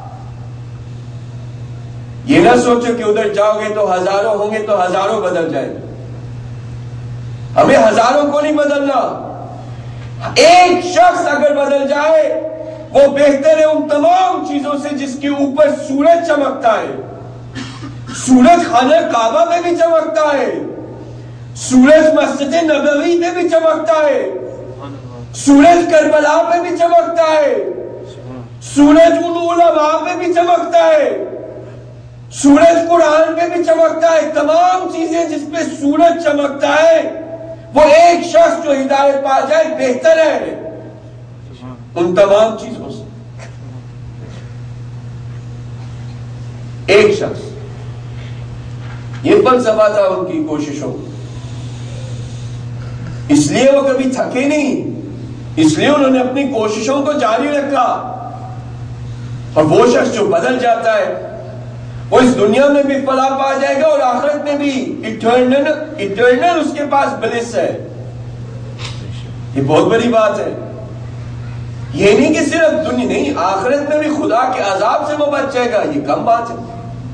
یہ نہ سوچو کہ ادھر جاؤ گے تو ہزاروں ہوں گے تو ہزاروں بدل جائیں گے۔ ہمیں ہزاروں کو نہیں بدلنا، ایک شخص اگر بدل جائے وہ بہتر ہے ان تمام چیزوں سے جس کے اوپر سورج چمکتا ہے۔ سورج خانہ کعبہ میں بھی چمکتا ہے، سورج مسجد نبوی میں بھی چمکتا ہے، سورج کربلا میں بھی چمکتا ہے، سورج ان علماء میں بھی چمکتا ہے، سورج قرآن میں بھی چمکتا ہے۔ تمام چیزیں جس پہ سورج چمکتا ہے وہ ایک شخص جو ہدایت پا جائے بہتر ہے ان تمام چیزوں سے۔ ایک شخص، یہ فلسفہ تھا ان کی کوششوں، اس لیے وہ کبھی تھکے نہیں، اس لیے انہوں نے اپنی کوششوں کو جاری رکھا۔ اور وہ شخص جو بدل جاتا ہے وہ اس دنیا میں بھی فلاح پا جائے گا اور آخرت میں بھی ایٹرنل ایٹرنل اس کے پاس بلس ہے۔ یہ بہت بڑی بات ہے، یہ نہیں کہ صرف دنیا نہیں، آخرت میں بھی خدا کے عذاب سے وہ بچ جائے گا، یہ کم بات ہے۔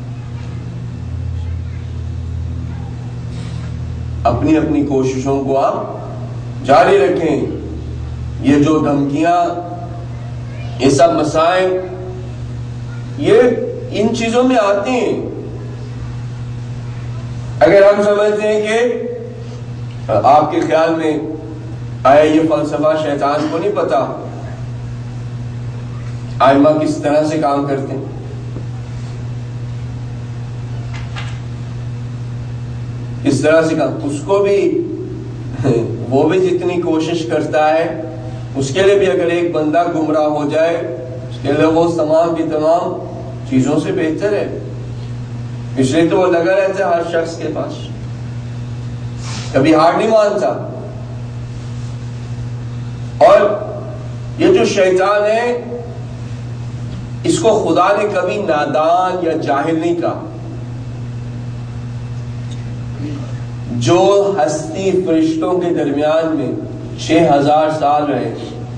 اپنی اپنی کوششوں کو آپ جاری رکھیں۔ یہ جو دھمکیاں، یہ سب مسائل، یہ ان چیزوں میں آتے ہیں۔ اگر ہم سمجھتے ہیں کہ آپ کے خیال میں آیا یہ فلسفہ شیطان کو نہیں پتا آئمہ کس طرح سے کام کرتے ہیں، اس طرح سے کام، اس کو بھی وہ بھی جتنی کوشش کرتا ہے اس کے لیے بھی اگر ایک بندہ گمراہ ہو جائے اس کے لیے وہ تمام کی تمام چیزوں سے بہتر ہے۔ اس لیے تو وہ لگا رہتا ہے ہر شخص کے پاس، کبھی ہار نہیں مانتا۔ اور یہ جو شیطان ہے اس کو خدا نے کبھی نادان یا جاہل نہیں کہا۔ جو ہستی فرشتوں کے درمیان میں چھ ہزار سال رہے،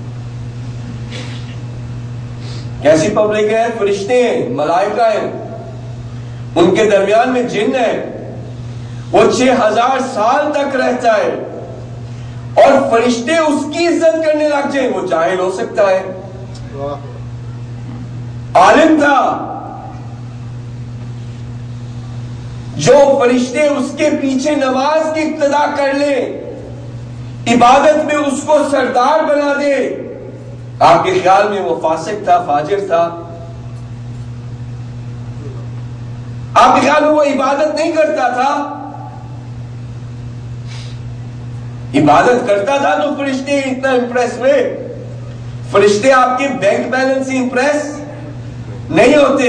کیسی پبلک ہے؟ فرشتے ہیں، ملائکہ ہیں، ان کے درمیان میں جن ہے، وہ چھ ہزار سال تک رہتا ہے اور فرشتے اس کی عزت کرنے لگ جائیں، وہ جاہل ہو سکتا ہے، عالم تھا۔ جو فرشتے اس کے پیچھے نماز کی ابتدا کر لیں، عبادت میں اس کو سردار بنا دے، آپ کے خیال میں وہ فاسق تھا، فاجر تھا؟ آپ کے خیال میں وہ عبادت نہیں کرتا تھا؟ عبادت کرتا تھا تو فرشتے اتنا امپریس ہوئے؟ فرشتے آپ کے بینک بیلنس سے امپریس نہیں ہوتے،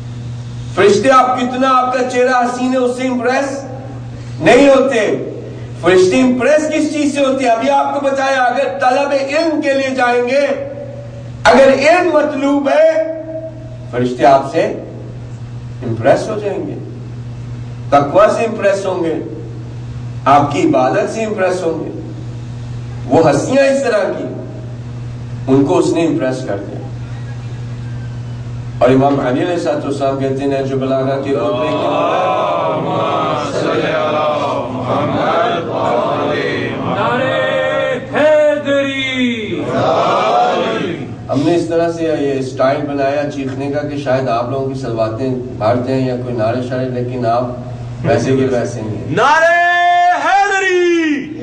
فرشتے آپ کتنا آپ کا چہرہ حسین ہے اس سے امپریس نہیں ہوتے، فرشتے امپریس کس چیز سے ہوتے ہیں؟ ابھی آپ کو بتایا، اگر طلب علم کے لیے جائیں گے، اگر علم مطلوب ہے، فرشتے آپ سے امپریس ہو جائیں گے، تقوی سے امپریس ہوں گے، آپ کی عبادت سے امپریس ہوں گے. وہ ہستیاں اس طرح کی، ان کو اس نے امپریس کر دیا. اور امام علی علیہ السلام کہتے ہیں جو بلاغت کے رتبے کے ہم نے اس طرح سے یہ اسٹائل بنایا چیخنے کا کہ شاید آپ لوگوں کی سلواتیں بھاڑ جائیں یا کوئی نعرے شاعر، لیکن آپ ویسے کے ویسے نہیں. نعرے حیدری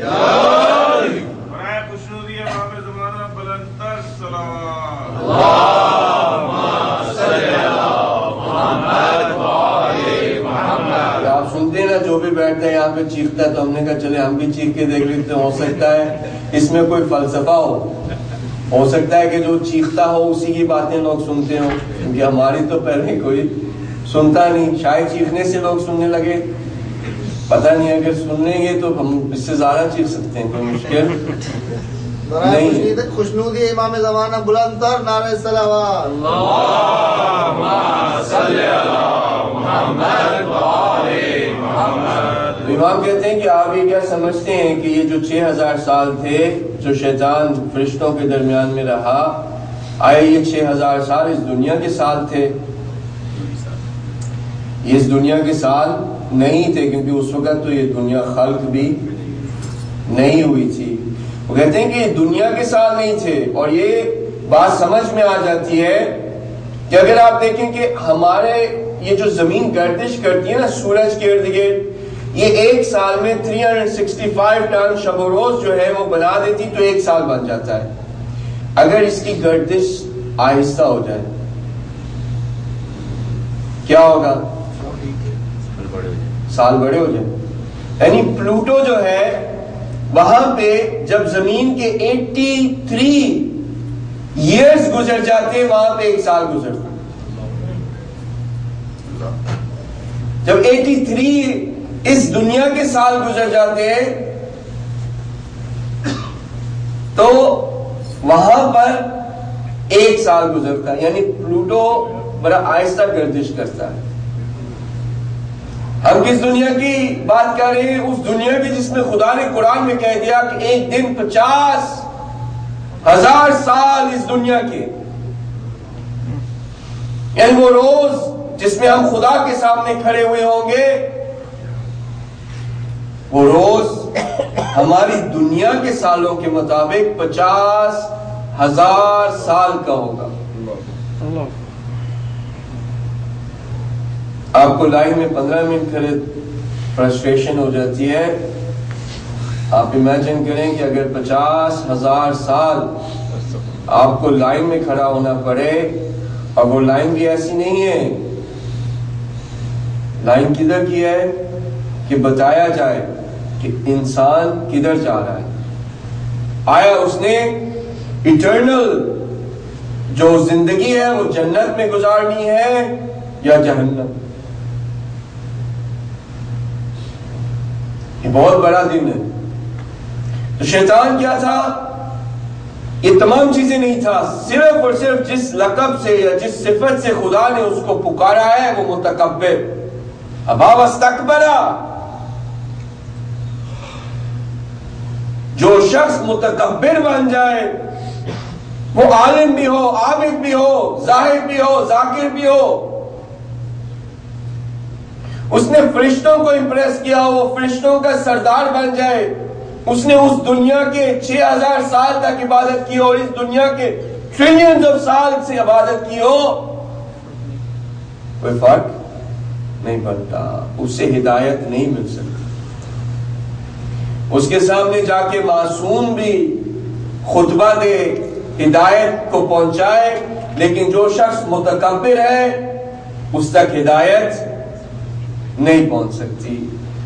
آپ سنتے ہیں نا، جو بھی بیٹھتا ہے یہاں پہ چیختا ہے، تو ہم نے کہا چلے ہم بھی چیخ کے دیکھ لیتے ہیں، ہو سکتا ہے اس میں کوئی فلسفہ ہو ہو سکتا ہے کہ جو چیختا ہو اسی کی باتیں لوگ سنتے ہوں، کیونکہ ہماری تو پہلے کوئی سنتا نہیں، شاید چیخنے سے لوگ سننے لگے، پتہ نہیں. اگر سنیں گے تو ہم اس سے زیادہ چیخ سکتے ہیں، کوئی مشکل نہیں. خوشنودی امام زمانہ بلند تر نعرہ صلوات. اللہم صلی علی محمد و آل محمد. امام کہتے ہیں کہ آپ یہ کیا سمجھتے ہیں کہ یہ جو چھ ہزار سال تھے جو شیطان فرشتوں کے درمیان میں رہا، آئے یہ چھ ہزار سال اس دنیا کے سال تھے؟ یہ اس دنیا کے سال نہیں تھے، کیونکہ اس وقت تو یہ دنیا خلق بھی نہیں ہوئی تھی. وہ کہتے ہیں کہ یہ دنیا کے سال نہیں تھے. اور یہ بات سمجھ میں آ جاتی ہے کہ اگر آپ دیکھیں کہ ہمارے یہ جو زمین گردش کرتی ہے نا سورج کے ارد گرد، یہ ایک سال میں تین سو پچاس ٹن شب و روز جو ہے وہ بنا دیتی، تو ایک سال بن جاتا ہے. اگر اس کی گردش آہستہ ہو جائے کیا ہوگا؟ سال بڑے ہو جائیں. یعنی پلوٹو جو ہے وہاں پہ جب زمین کے تراسی ایئرز گزر جاتے ہیں، وہاں پہ ایک سال گزرتا. جب تراسی اس دنیا کے سال گزر جاتے ہیں تو وہاں پر ایک سال گزرتا ہے. یعنی پلوٹو بڑا آہستہ گردش کرتا ہے. ہم کس دنیا کی بات کر رہے ہیں؟ اس دنیا کی جس میں خدا نے قرآن میں کہہ دیا کہ ایک دن پچاس ہزار سال اس دنیا کے. یعنی وہ روز جس میں ہم خدا کے سامنے کھڑے ہوئے ہوں گے، وہ روز ہماری دنیا کے سالوں کے مطابق پچاس ہزار سال کا ہوگا. آپ کو لائن میں پندرہ منٹ کھڑے فرسٹریشن ہو جاتی ہے. آپ امیجن کریں کہ اگر پچاس ہزار سال آپ کو لائن میں کھڑا ہونا پڑے، اور وہ لائن بھی ایسی نہیں ہے. لائن کدھر کی ہے کہ بتایا جائے کہ انسان کدھر جا رہا ہے. آیا اس نے ایٹرنل جو زندگی ہے وہ جنت میں گزارنی ہے یا جہنم؟ یہ بہت بڑا دن ہے. تو شیطان کیا تھا؟ یہ تمام چیزیں نہیں تھا، صرف اور صرف جس لقب سے یا جس صفت سے خدا نے اس کو پکارا ہے وہ متکبر. ابا واستکبر. جو شخص متکبر بن جائے، وہ عالم بھی ہو، عابد بھی ہو، زاہد بھی ہو، ذاکر بھی ہو، اس نے فرشتوں کو امپریس کیا، وہ فرشتوں کا سردار بن جائے، اس نے اس دنیا کے چھ ہزار سال تک عبادت کی اور اس دنیا کے ٹریلینز آف سال سے عبادت کی ہو، کوئی فرق نہیں پڑتا. اس سے ہدایت نہیں مل سکتی. اس کے سامنے جا کے معصوم بھی خطبہ دے، ہدایت کو پہنچائے، لیکن جو شخص متکبر ہے اس تک ہدایت نہیں پہنچ سکتی.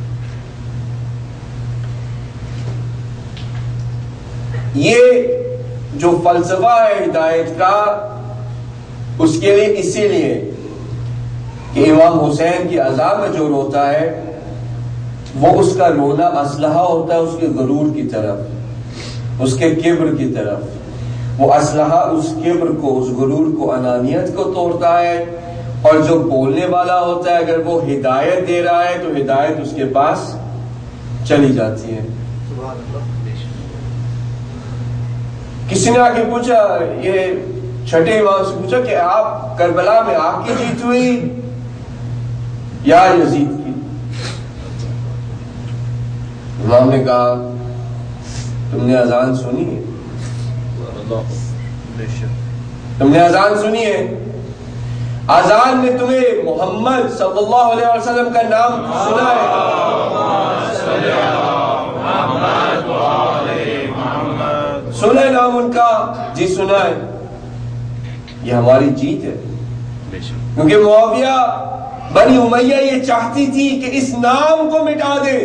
یہ جو فلسفہ ہے ہدایت کا، اس کے لیے اسی لیے کہ امام حسین کی عزا میں جو روتا ہے وہ اس کا رونا اسلحہ ہوتا ہے اس کے غرور کی طرف, اس کے کبر کی طرف. وہ اسلحہ اس کبر کو, اس غرور کو, انانیت کو توڑتا ہے. اور جو بولنے والا ہوتا ہے اگر وہ ہدایت دے رہا ہے تو ہدایت اس کے پاس چلی جاتی ہے. کسی نے آ کے پوچھا, یہ چھٹے امام سے پوچھا کہ آپ کربلا میں آپ کی جیت ہوئی یا یزید کی؟ امام نے کہا تم نے اذان سنی ہے, تم نے اذان سنی ہے, اذان میں تمہیں محمد صلی اللہ علیہ وسلم کا نام سنا ہے؟ سنا ہے نام ان کا؟ جی سنا ہے. یہ ہماری جیت ہے, کیونکہ معاویہ بنی امیہ یہ چاہتی تھی کہ اس نام کو مٹا دے,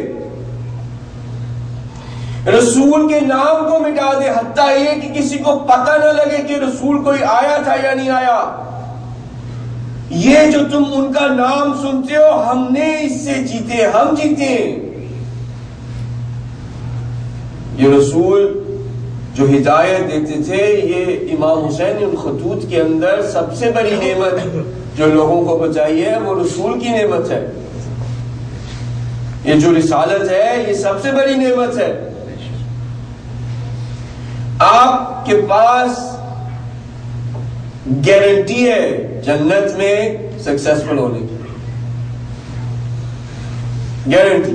رسول کے نام کو مٹا دے, حتیٰ یہ کہ کسی کو پتہ نہ لگے کہ رسول کوئی آیا تھا یا نہیں آیا. یہ جو تم ان کا نام سنتے ہو ہم نے اس سے جیتے, ہم جیتے. یہ رسول جو ہدایت دیتے تھے, یہ امام حسین الخطوط کے اندر سب سے بڑی نعمت جو لوگوں کو بچائی ہے وہ رسول کی نعمت ہے. یہ جو رسالت ہے یہ سب سے بڑی نعمت ہے. آپ کے پاس گارنٹی ہے جنت میں سکسیسفل ہونے کی, guarantee.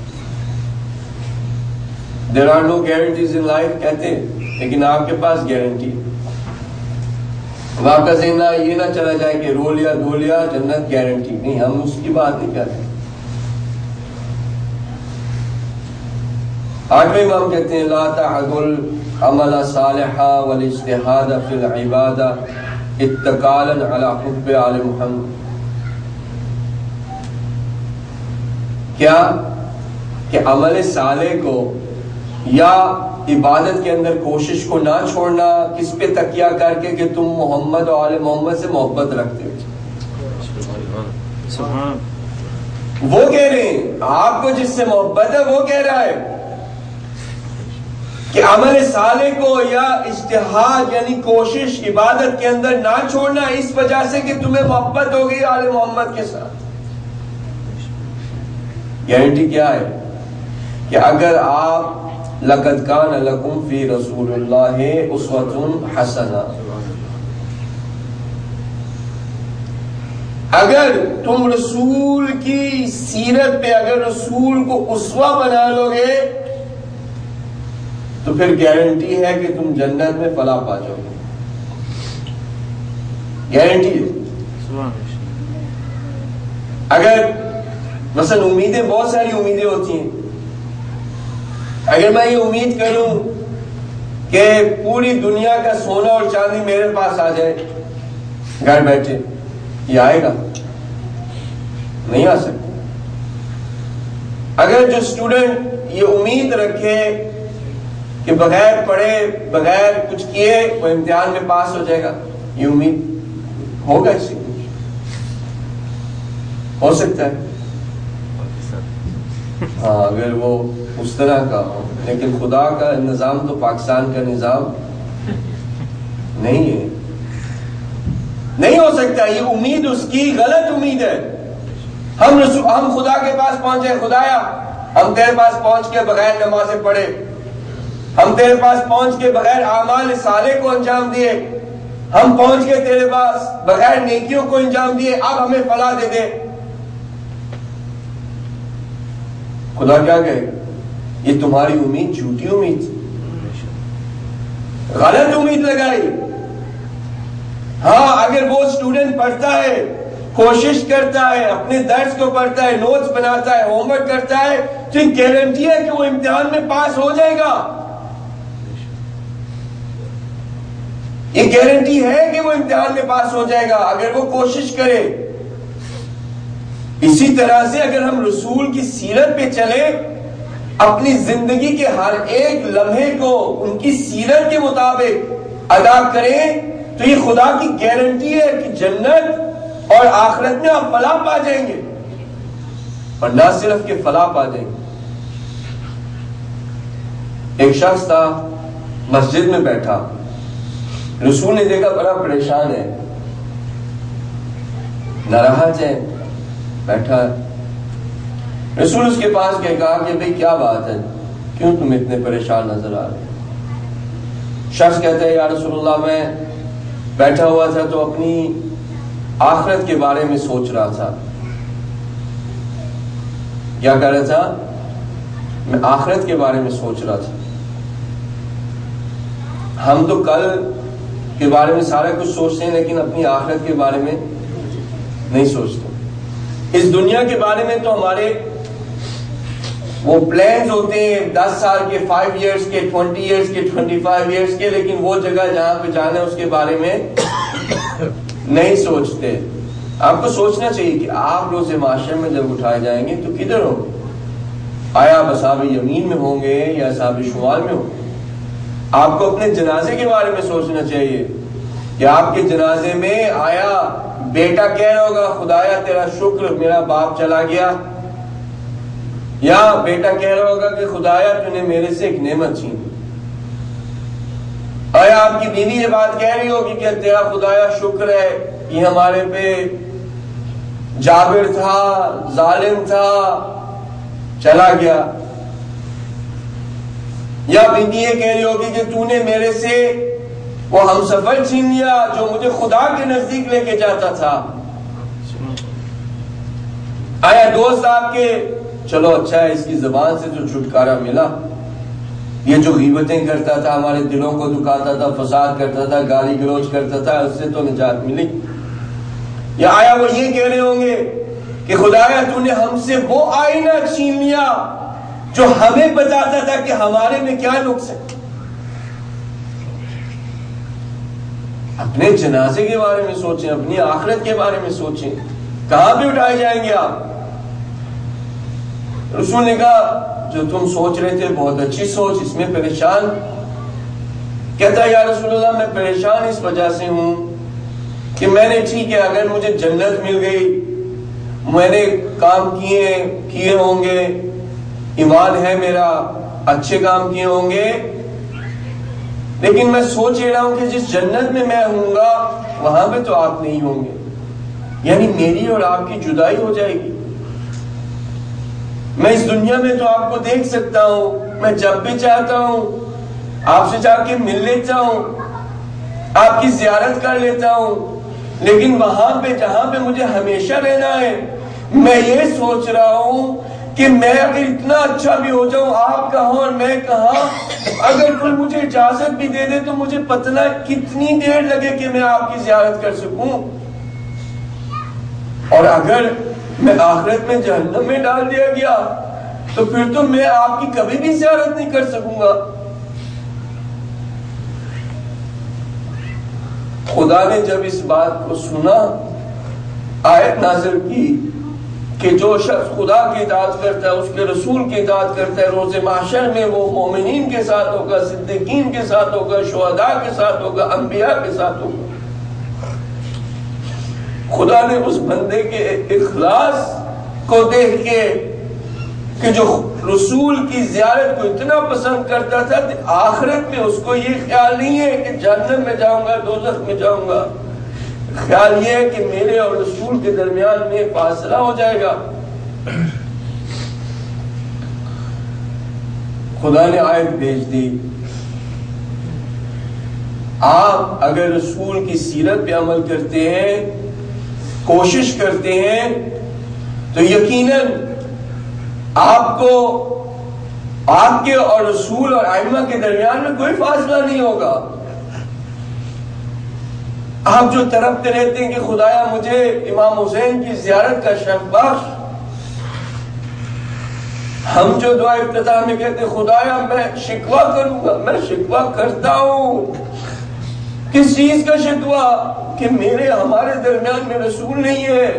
There are no guarantees in life کہتے ہیں, لیکن آپ کے پاس گارنٹی. اب آپ کا ذہن یہ نہ چلا جائے کہ رو لیا دھو لیا جنت گارنٹی نہیں, ہم اس کی بات نہیں کرتے. آٹھویں امام کہتے ہیں لا تعد العمل صالحا والاجتہاد فی العبادہ اتکالا علی حب آل محمد. کیا کہ عمل صالح کو یا عبادت کے اندر کوشش کو نہ چھوڑنا, کس پہ تکیہ کر کے کہ تم محمد اور آل محمد سے محبت رکھتے ہو. وہ کہہ رہے ہیں آپ کو جس سے محبت ہے وہ کہہ رہا ہے کہ عمل صالح کو یا اجتہاد یعنی کوشش عبادت کے اندر نہ چھوڑنا اس وجہ سے کہ تمہیں محبت ہو گئی آل محمد کے ساتھ. گارنٹی کیا ہے کہ اگر آپ لقد کان لکم فی رسول اللہ اسوۃ حسنہ, اگر تم رسول کی سیرت پہ اگر رسول کو اسوہ بنا لو گے تو پھر گارنٹی ہے کہ تم جنت میں فلاح پا جاؤ گے, گارنٹی ہے. اگر مثلا امیدیں, بہت ساری امیدیں ہوتی ہیں, اگر میں یہ امید کروں کہ پوری دنیا کا سونا اور چاندی میرے پاس آ جائے گھر بیٹھے, یہ آئے گا؟ نہیں آ سکتا. اگر جو اسٹوڈنٹ یہ امید رکھے کہ بغیر پڑھے بغیر کچھ کیے وہ امتحان میں پاس ہو جائے گا, یہ امید ہوگا اس سے ہو سکتا ہے؟ ہاں اگر وہ اس طرح کا ہو, لیکن خدا کا نظام تو پاکستان کا نظام نہیں ہے, نہیں ہو سکتا. یہ امید اس کی غلط امید ہے. ہم رسول ہم خدا کے پاس پہنچے, خدایا ہم تیرے پاس پہنچ کے بغیر نمازیں پڑھے, ہم تیرے پاس پہنچ کے بغیر اعمال صالح کو انجام دیے, ہم پہنچ کے تیرے پاس بغیر نیکیوں کو انجام دیے, اب ہمیں فلاح دے دے. خدا کیا کہے گا؟ یہ تمہاری امید جھوٹی امید, غلط امید لگائی. ہاں اگر وہ اسٹوڈنٹ پڑھتا ہے, کوشش کرتا ہے, اپنے درس کو پڑھتا ہے, نوٹس بناتا ہے, ہوم ورک کرتا ہے, تو یہ گارنٹی ہے کہ وہ امتحان میں پاس ہو جائے گا. یہ گارنٹی ہے کہ وہ امتحان میں پاس ہو جائے گا اگر وہ کوشش کرے. اسی طرح سے اگر ہم رسول کی سیرت پہ چلیں, اپنی زندگی کے ہر ایک لمحے کو ان کی سیرت کے مطابق ادا کریں تو یہ خدا کی گارنٹی ہے کہ جنت اور آخرت میں آپ فلاح پا جائیں گے. اور نہ صرف کہ فلاح پا جائیں گے۔ ایک شخص تھا مسجد میں بیٹھا، رسول نے دیکھا بڑا پریشان ہے، ناراض ہے، بیٹھا ہے۔ رسول اس کے پاس گئے، کہا کہ بھئی کیا بات ہے، کیوں تم اتنے پریشان نظر آ رہے؟ شخص کہتا ہے یا رسول اللہ میں بیٹھا ہوا تھا تو اپنی آخرت کے بارے میں سوچ رہا تھا۔ کیا کر رہا تھا؟ میں آخرت کے بارے میں سوچ رہا تھا۔ ہم تو کل کے بارے میں سارا کچھ سوچتے ہیں لیکن اپنی آخرت کے بارے میں نہیں سوچتے۔ اس دنیا کے بارے میں تو ہمارے وہ پلانز ہوتے ہیں دس سال کے، فائیو ایئرس کے، ٹوینٹی ایئرس کے، ٹوینٹی فائیو ایئرس کے، لیکن وہ جگہ جہاں پہ جانا ہے اس کے بارے میں نہیں سوچتے۔ آپ کو سوچنا چاہیے کہ آپ روز معاشر میں جب اٹھائے جائیں گے تو کدھر ہوں گے؟ آیا آپ اصحاب یمین میں ہوں گے یا اصحاب شمال میں ہوں گے؟ آپ کو اپنے جنازے کے بارے میں سوچنا چاہیے کہ آپ کے جنازے میں آیا بیٹا کہہ رہا ہوگا خدایا تیرا شکر میرا باپ چلا گیا، یا بیٹا کہہ رہا ہوگا کہ خدایا تو نے میرے سے ایک نعمت چھین لی۔ آیا آپ کی بیوی یہ بات کہہ رہی ہوگی کہ تیرا خدایا شکر ہے یہ ہمارے پہ جابر تھا، ظالم تھا، چلا گیا، یا بیوی یہ کہہ رہی ہوگی کہ تو نے میرے سے وہ ہم سفر چھین لیا جو مجھے خدا کے نزدیک لے کے جاتا تھا۔ آیا دوست آپ کے چلو اچھا ہے اس کی زبان سے تو چھٹکارا ملا، یہ جو غیبتیں کرتا تھا ہمارے دلوں کو دکھاتا تھا، فساد کرتا تھا، گالی گلوچ کرتا تھا، اس سے تو نجات ملی۔ یا آیا وہ یہ کہہ رہے ہوں گے کہ خدایا تو نے ہم سے وہ آئینہ چھین لیا جو ہمیں بتاتا تھا کہ ہمارے میں کیا نقص ہے۔ اپنے جنازے کے بارے میں سوچیں، اپنی آخرت کے بارے میں سوچیں، کہاں پہ اٹھائے جائیں گے آپ؟ رسول نے کہا جو تم سوچ رہے تھے بہت اچھی سوچ، اس میں پریشان؟ کہتا ہے یا رسول اللہ میں پریشان اس وجہ سے ہوں کہ میں نے ٹھیک ہے اگر مجھے جنت مل گئی، میں نے کام کیے کیے ہوں گے، ایمان ہے میرا، اچھے کام کیے ہوں گے، لیکن میں سوچ رہا ہوں کہ جس جنت میں میں ہوں گا وہاں پہ تو آپ نہیں ہوں گے، یعنی میری اور آپ کی جدائی ہو جائے گی۔ میں اس دنیا میں تو آپ کو دیکھ سکتا ہوں، میں جب بھی چاہتا ہوں آپ سے جا کے مل لیتا ہوں، آپ کی زیارت کر لیتا ہوں، لیکن وہاں پہ جہاں پہ مجھے ہمیشہ رہنا ہے میں یہ سوچ رہا ہوں کہ میں اگر اتنا اچھا بھی ہو جاؤں، آپ کہاں اور میں کہاں، اگر کوئی مجھے اجازت بھی دے دے تو مجھے پتہ کتنی دیر لگے کہ میں آپ کی زیارت کر سکوں، اور اگر میں آخرت میں جہنم میں ڈال دیا گیا تو پھر تو میں آپ کی کبھی بھی زیارت نہیں کر سکوں گا۔ خدا نے جب اس بات کو سنا آیت نازل کی کہ جو شخص خدا کی اطاعت کرتا ہے، اس کے رسول کی اطاعت کرتا ہے، روز محشر میں وہ مومنین کے ساتھ ہوگا، صدیقین کے ساتھ ہوگا، شہداء کے ساتھ ہوگا، انبیاء کے ساتھ ہوگا۔ خدا نے اس بندے کے اخلاص کو دیکھ کے کہ جو رسول کی زیارت کو اتنا پسند کرتا تھا، آخرت میں اس کو یہ خیال نہیں ہے کہ جہنم میں جاؤں گا، دوزخ میں جاؤں گا، خیال یہ ہے کہ میرے اور رسول کے درمیان میں فاصلہ ہو جائے گا۔ خدا نے آیت بھیج دی، آپ اگر رسول کی سیرت پہ عمل کرتے ہیں، کوشش کرتے ہیں، تو یقیناً آپ کو آپ کے اور رسول اور ائمہ کے درمیان میں کوئی فاصلہ نہیں ہوگا۔ آپ جو تڑپتے رہتے ہیں کہ خدایا مجھے امام حسین کی زیارت کا شرف بخش، ہم جو دعا افتتاح میں کہتے ہیں خدایا میں شکوہ کروں گا، میں شکوہ کرتا ہوں، کس چیز کا شکوہ؟ کہ میرے ہمارے درمیان میں رسول نہیں ہے،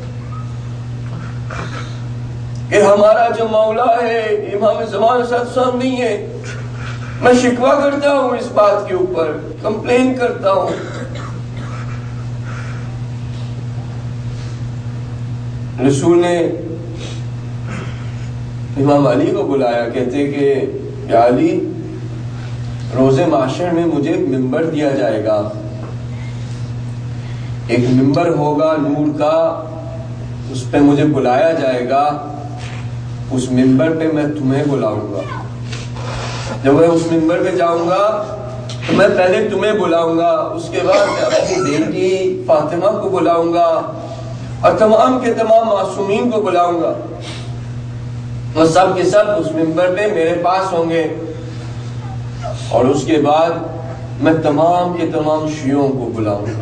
کہ ہمارا جو مولا ہے امام زمان صلی اللہ علیہ وسلم نہیں ہے۔ میں شکوہ کرتا ہوں اس بات کے اوپر، کمپلین کرتا ہوں۔ رسول نے امام علی کو بلایا، کہتے کہ یا علی روز معاشر میں مجھے ایک ممبر دیا جائے گا، ایک ممبر ہوگا نور کا، اس پہ مجھے بلایا جائے گا، اس ممبر پہ میں تمہیں بلاؤں گا، جب میں اس ممبر پہ جاؤں گا تو میں پہلے تمہیں بلاؤں گا، اس کے بعد میں اپنی بیٹی فاطمہ کو بلاؤں گا اور تمام کے تمام معصومین کو بلاؤں گا، وہ سب کے سب اس ممبر پہ میرے پاس ہوں گے، اور اس کے بعد میں تمام کے تمام شیعوں کو بلاؤں گا،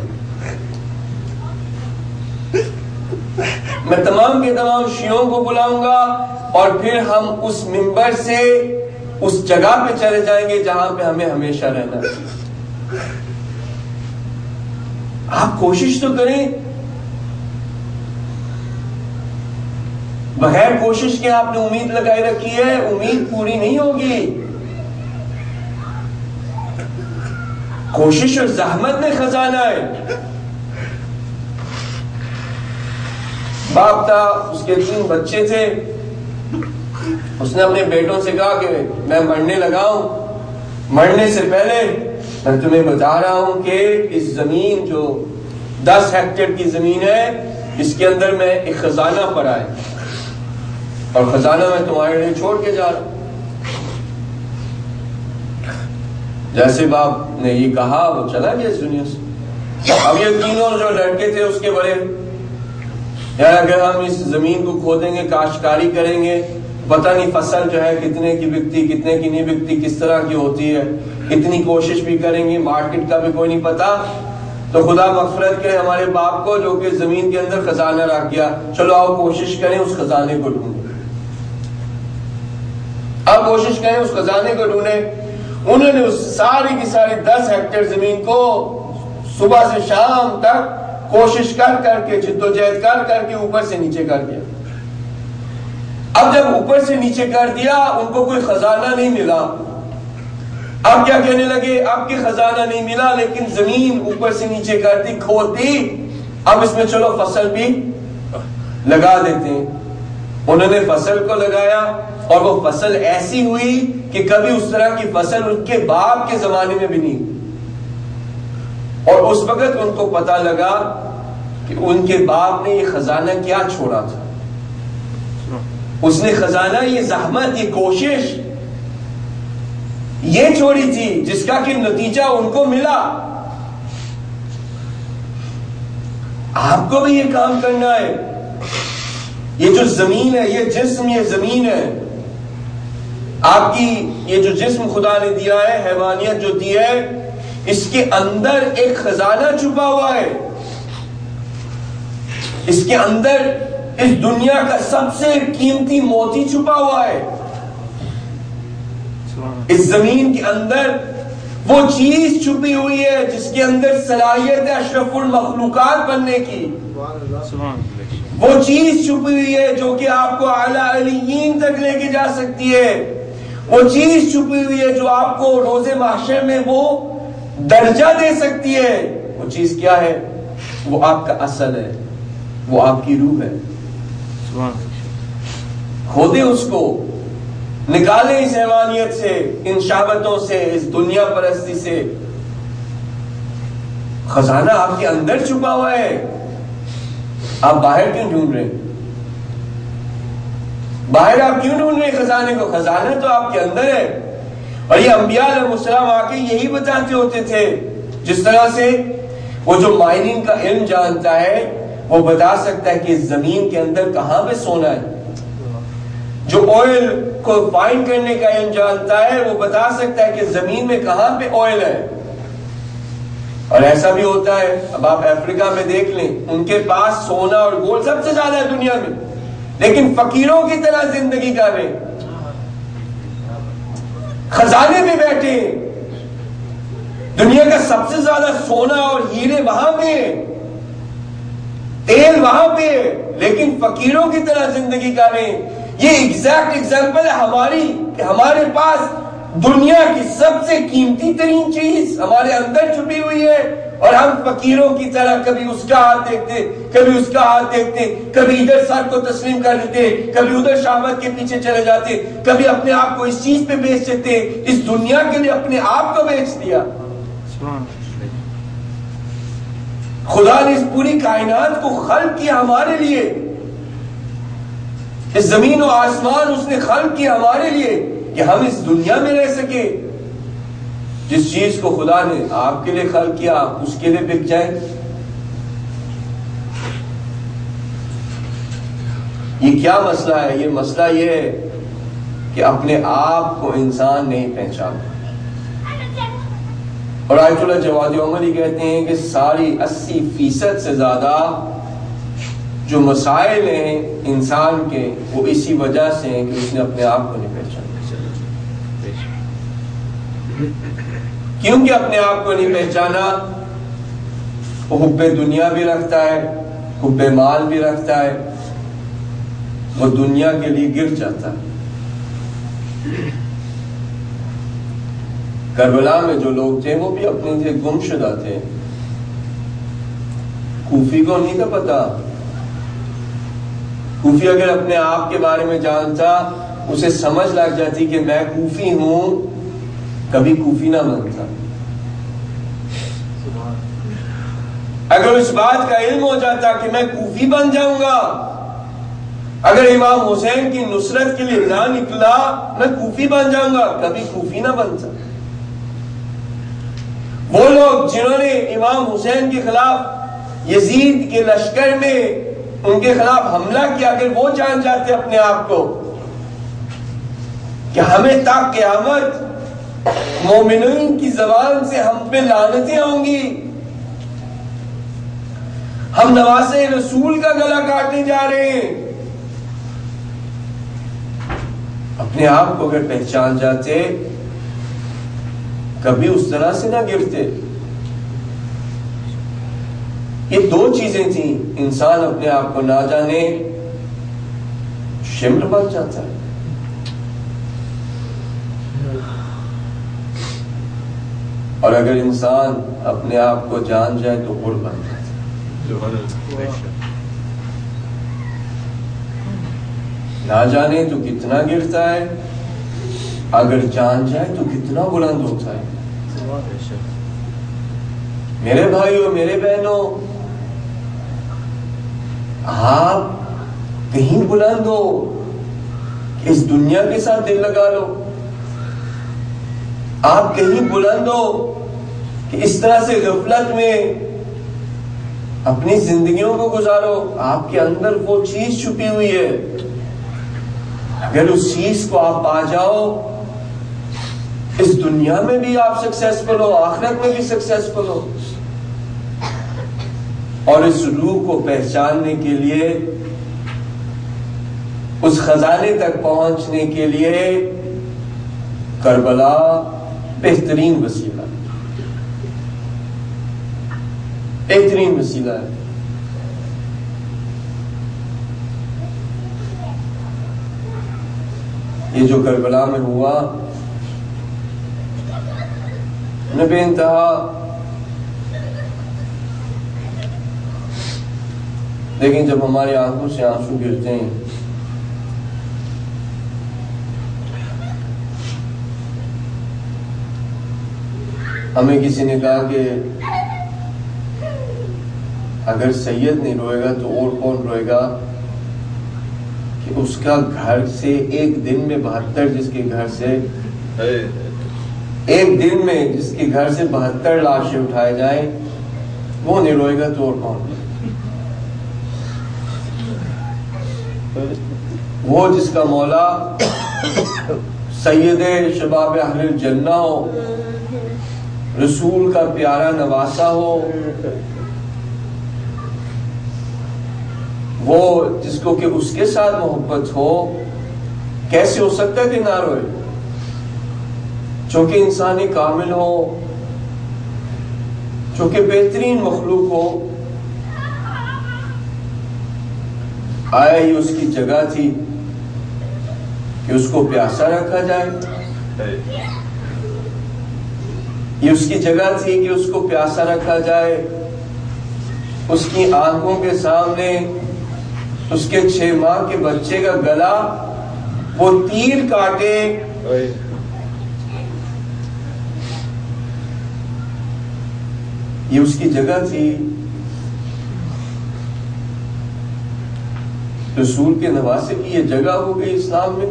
میں تمام کے تمام شیعوں کو بلاؤں گا، اور پھر ہم اس ممبر سے اس جگہ پہ چلے جائیں گے جہاں پہ ہمیں ہمیشہ رہنا ہے۔ آپ کوشش تو کریں، بغیر کوشش کے آپ نے امید لگائی رکھی ہے، امید پوری نہیں ہوگی۔ کوشش اور زحمت میں خزانہ ہے۔ باپ تھا، اس کے تین بچے تھے، اس نے اپنے بیٹوں سے کہا کہ میں مرنے لگا ہوں، مرنے سے پہلے میں تمہیں بتا رہا ہوں کہ اس زمین جو دس ہیکٹر کی زمین ہے، اس کے اندر میں ایک خزانہ پڑا ہے، اور خزانہ میں تمہارے لیے چھوڑ کے جا رہا ہوں۔ جیسے باپ نے یہ کہا وہ چلا گیا اس دنیا سے۔ اب یہ تینوں جو لڑکے تھے اس کے بڑے، یار اگر ہم اس زمین کو کھودیں گے، کاشتکاری کریں گے، پتہ نہیں فصل جو ہے کتنے کی بکتی، کتنے کی نہیں بکتی، کس طرح کی ہوتی ہے، اتنی کوشش بھی کریں گے، مارکیٹ کا بھی کوئی نہیں پتا، تو خدا مغفرت کرے ہمارے باپ کو جو کہ زمین کے اندر خزانہ رکھ گیا، چلو آؤ کوشش کریں اس خزانے کو ڈھونڈیں، اب کوشش کریں اس خزانے کو ڈھونڈیں۔ انہوں نے اس ساری کی ساری دس ہیکٹر زمین کو صبح سے شام تک کوشش کر کر کے، جدوجہد کر کر کے اوپر سے نیچے کر دیا۔ اب جب اوپر سے نیچے کر دیا ان کو کوئی خزانہ نہیں ملا، اب کیا کہنے لگے، اب کی خزانہ نہیں ملا لیکن زمین اوپر سے نیچے کر دی، کھود دی، اب اس میں چلو فصل بھی لگا دیتے ہیں۔ انہوں نے فصل کو لگایا اور وہ فصل ایسی ہوئی کہ کبھی اس طرح کی فصل ان کے باپ کے زمانے میں بھی نہیں، اور اس وقت ان کو پتا لگا کہ ان کے باپ نے یہ خزانہ کیا چھوڑا تھا۔ اس نے خزانہ، یہ زحمت، یہ کوشش یہ چھوڑی تھی جس کا کہ نتیجہ ان کو ملا۔ آپ کو بھی یہ کام کرنا ہے۔ یہ جو زمین ہے، یہ جسم، یہ زمین ہے آپ کی، یہ جو جسم خدا نے دیا ہے، حیوانیت جو دی ہے، اس کے اندر ایک خزانہ چھپا ہوا ہے۔ اس کے اندر اس دنیا کا سب سے قیمتی موتی چھپا ہوا ہے۔ اس زمین کے اندر وہ چیز چھپی ہوئی ہے جس کے اندر صلاحیت ہے اشرف المخلوقات بننے کی، وہ چیز چھپی ہوئی ہے جو کہ آپ کو اعلیٰ علیین تک لے کے جا سکتی ہے، وہ چیز چھپی ہوئی ہے جو آپ کو روز محشر میں وہ درجہ دے سکتی ہے۔ وہ چیز کیا ہے؟ وہ آپ کا اصل ہے، وہ آپ کی روح ہے۔ کھودے اس کو، نکالے اس حیوانیت سے، ان شہوتوں سے، اس دنیا پرستی سے۔ خزانہ آپ کے اندر چھپا ہوا ہے، آپ باہر کیوں ڈھونڈ رہے ہیں؟ باہر آپ کیوں ڈھونڈ رہے ہیں خزانے کو؟ خزانہ تو آپ کے اندر ہے۔ اور یہ انبیاء علیہ السلام آ کے یہی بتاتے ہوتے تھے، جس طرح سے وہ جو مائننگ کا علم جانتا ہے وہ بتا سکتا ہے کہ زمین کے اندر کہاں پہ سونا ہے، جو آئل کو فائنڈ کرنے کا علم جانتا ہے وہ بتا سکتا ہے کہ زمین میں کہاں پہ آئل ہے۔ اور ایسا بھی ہوتا ہے، اب آپ افریقہ میں دیکھ لیں، ان کے پاس سونا اور گولڈ سب سے زیادہ ہے دنیا میں، لیکن فقیروں کی طرح زندگی کر رہے ہیں، خزانے میں بیٹھے ہیں۔ دنیا کا سب سے زیادہ سونا اور ہیرے وہاں پہ ہیں، تیل وہاں پہ ہے، لیکن فقیروں کی طرح زندگی کر رہے ہیں۔ یہ ایگزیکٹ ایگزامپل ہے ہماری، کہ ہمارے پاس دنیا کی سب سے قیمتی ترین چیز ہمارے اندر چھپی ہوئی ہے، اور ہم فقیروں کی طرح کبھی اس کا ہاتھ دیکھتے، کبھی اس کا ہاتھ دیکھتے، کبھی ادھر سر کو تسلیم کر دیتے، کبھی ادھر شہوت کے پیچھے چلے جاتے، کبھی اپنے آپ کو اس چیز پہ بیچ دیتے، اس دنیا کے لیے اپنے آپ کو بیچ دیا۔ خدا نے اس پوری کائنات کو خلق کیا ہمارے لیے، اس زمین و آسمان اس نے خلق کیا ہمارے لیے کہ ہم اس دنیا میں رہ سکے۔ جس چیز کو خدا نے آپ کے لیے خلق کیا آپ اس کے لیے بک جائیں۔ یہ کیا مسئلہ ہے؟ یہ مسئلہ یہ ہے کہ اپنے آپ کو انسان نہیں پہچانتا۔ اور آیت اللہ جواد عمری کہتے ہیں کہ ساری اسی فیصد سے زیادہ جو مسائل ہیں انسان کے وہ اسی وجہ سے ہیں کہ اس نے اپنے آپ کو نہیں پہچانا۔ کیونکہ اپنے آپ کو نہیں پہچانا، وہ حب دنیا بھی رکھتا ہے، حب مال بھی رکھتا ہے، وہ دنیا کے لیے گر جاتا ہے۔ کربلا میں جو لوگ تھے وہ بھی اپنے سے گم شدہ تھے۔ کوفی کو نہیں تھا پتا، کوفی اگر اپنے آپ کے بارے میں جانتا اسے سمجھ لگ جاتی کہ میں کوفی ہوں، کبھی کوفی نہ بنتا۔ اگر اس بات کا علم ہو جاتا کہ میں کوفی بن جاؤں گا، اگر امام حسین کی نصرت کے لیے نہ نکلا میں کوفی بن جاؤں گا، کبھی کوفی نہ بنتا۔ وہ لوگ جنہوں نے امام حسین کے خلاف یزید کے لشکر میں ان کے خلاف حملہ کیا، اگر وہ جان جاتے اپنے آپ کو کہ ہمیں تا قیامت مومنین کی زبان سے ہم پہ لعنتیں ہوں گی، ہم نواسے رسول کا گلا کاٹنے جا رہے ہیں، اپنے آپ کو اگر پہچان جاتے کبھی اس طرح سے نہ گرتے۔ یہ دو چیزیں تھیں، انسان اپنے آپ کو نہ جانے شمر بن جاتا ہے، اور اگر انسان اپنے آپ کو جان جائے تو غر بن جاتا ہے۔ نہ جانے تو کتنا گرتا ہے، اگر جان جائے تو کتنا بلند ہوتا ہے۔ میرے بھائیوں میرے بہنوں، آپ کہیں بلند ہو کہ اس دنیا کے ساتھ دل لگا لو، آپ کہیں بلند ہو کہ اس طرح سے غفلت میں اپنی زندگیوں کو گزارو، آپ کے اندر وہ چیز چھپی ہوئی ہے، اگر اس چیز کو آپ پا جاؤ اس دنیا میں بھی آپ سکسیسفل ہو، آخرت میں بھی سکسیسفل ہو۔ اور اس روح کو پہچاننے کے لیے، اس خزانے تک پہنچنے کے لیے کربلا بہترین وسیلہ بہترین وسیلہ ہے۔ یہ جو کربلا میں ہوا بے انتہا، لیکن جب ہماری آنکھوں سے آنسو گرتے ہیں ہمیں کسی نے کہا کہ اگر سید نہیں روئے گا تو اور کون روئے گا، کہ اس کا گھر سے ایک دن میں بہتر جس کے گھر سے ایک دن میں جس کے گھر سے بہتر لاشیں اٹھائے جائیں وہ نہیں روئے گا تو اور کون؟ وہ جس کا مولا سید شباب اہل الجنہ ہو، رسول کا پیارا نواسا ہو، وہ جس کو کہ اس کے ساتھ محبت ہو، کیسے ہو سکتا ہے کہ نہ روئے؟ چونکہ انسانی کامل ہو، چونکہ بہترین مخلوق ہو، آیا ہی اس کی جگہ تھی کہ اس کو پیاسا رکھا جائے، یہ اس کی جگہ تھی کہ اس کو پیاسا رکھا جائے، اس کی آنکھوں کے سامنے اس کے چھ ماہ کے بچے کا گلا وہ تیر کاٹے، یہ اس کی جگہ تھی۔ رسول کے نواسے کی یہ جگہ ہو گئی اسلام میں۔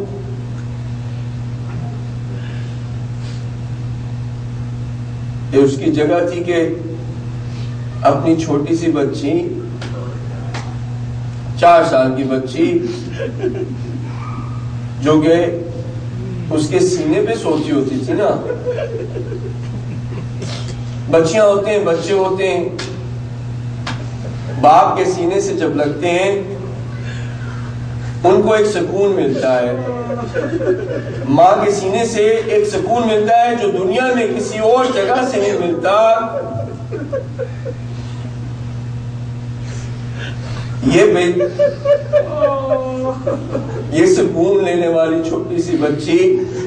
یہ اس کی جگہ تھی کہ اپنی چھوٹی سی بچی، چار سال کی بچی جو کہ اس کے سینے پہ سوتی ہوتی تھی نا، بچیاں ہوتے ہیں، بچے ہوتے ہیں، باپ کے سینے سے جب لگتے ہیں ان کو ایک سکون ملتا ہے، ماں کے سینے سے ایک سکون ملتا ہے جو دنیا میں کسی اور جگہ سے نہیں ملتا۔ یہ یہ سکون لینے والی چھوٹی سی بچی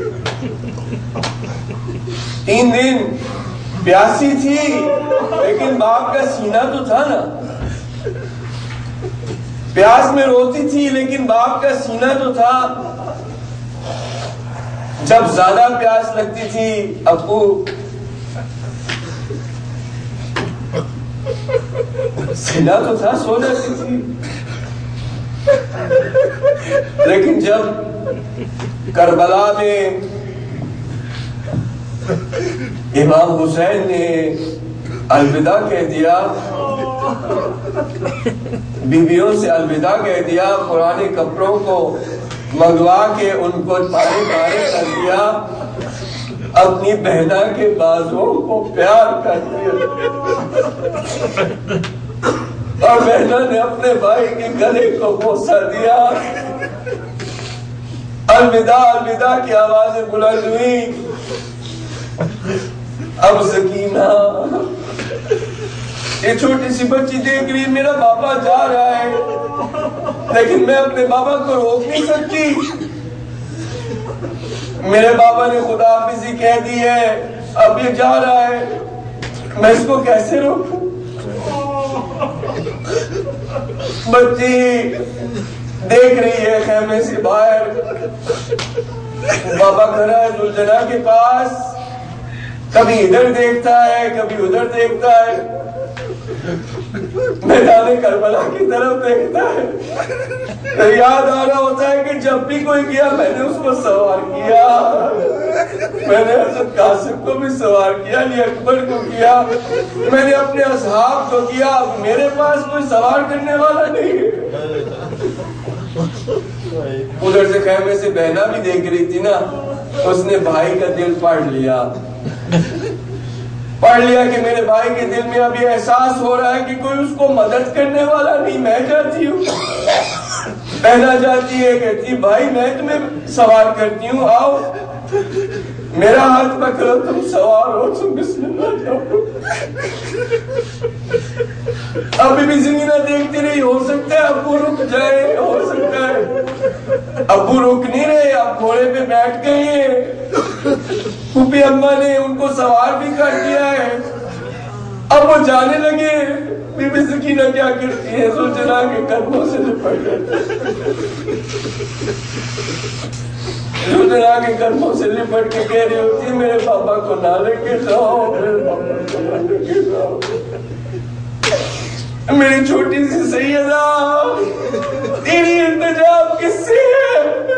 تین دن پیاسی تھی، لیکن باپ کا سینہ تو تھا نا، پیاس میں روتی تھی لیکن باپ کا سینہ تو تھا۔ جب زیادہ پیاس لگتی تھی ابو سینہ تو تھا، سو جاتی تھی، لیکن جب کربلا میں امام حسین نے الوداع کہہ دیا، بیویوں سے الوداع کہہ دیا، پرانے کپڑوں کو منگوا کے ان کو پارے پارے کر دیا، اپنی بہنا کے بازوں کو پیار کر دیا، اور بہنا نے اپنے بھائی کے گلے کو بوسہ دیا، الوداع الوداع کی آوازیں بلند ہوئی۔ اب سکینہ یہ چھوٹی سی بچی دیکھ رہی، میرا بابا جا رہا ہے لیکن میں اپنے بابا کو روک نہیں سکتی، میرے بابا نے خدا حافظی کہہ دی ہے، اب یہ جا رہا ہے، میں اس کو کیسے روکوں؟ بچی دیکھ رہی ہے خیمے سے باہر بابا کھڑا ہے ذوالجلال کے پاس، کبھی ادھر دیکھتا ہے کبھی ادھر دیکھتا ہے، میدان کربلا کی طرف دیکھتا ہے، یاد آ رہا ہوتا ہے کہ جب بھی کوئی گیا میں نے اس کو سوار کیا، میں نے حضرت قاسم کو بھی سوار کیا، علی اکبر کو کیا، میں نے اپنے اصحاب کو کیا، میرے پاس کوئی سوار کرنے والا نہیں ہے۔ ادھر سے خیمے سے بہنا بھی دیکھ رہی تھی نا، اس نے بھائی کا دل پڑھ لیا پڑھ لیا کہ میرے بھائی کے دل میں اب یہ احساس ہو رہا ہے کہ کوئی اس کو مدد کرنے والا نہیں، میں جاتی ہوں، بہنا جاتی ہے، کہتی بھائی میں تمہیں سوار کرتی ہوں، آؤ میرا ہاتھ پکڑو، تم سوار ہو، تم بسم اللہ جاؤ۔ ابھی بھی زمینہ دیکھتی رہی، ہو سکتا ہے ابو رک جائے، ہو سکتا ہے ابو رک نہیں رہے، اب گھوڑے پہ بیٹھ گئی ہیں، پھوپھی اماں نے ان کو سوار بھی کر دیا ہے، اب وہ جانے لگے، بی بی سکینہ کیا کرتی ہے، ذوالجلال کے قدموں سے لپٹ جاتی ہے، ذوالجلال کے قدموں سے لپٹ کے کہہ رہی ہوتی ہے میرے پاپا کو نہ لے کے جاؤ، میرے پاپا کو نہ لے کے جاؤ، میری چھوٹی سی سیدہ تیری انتجاب کس سے ہے،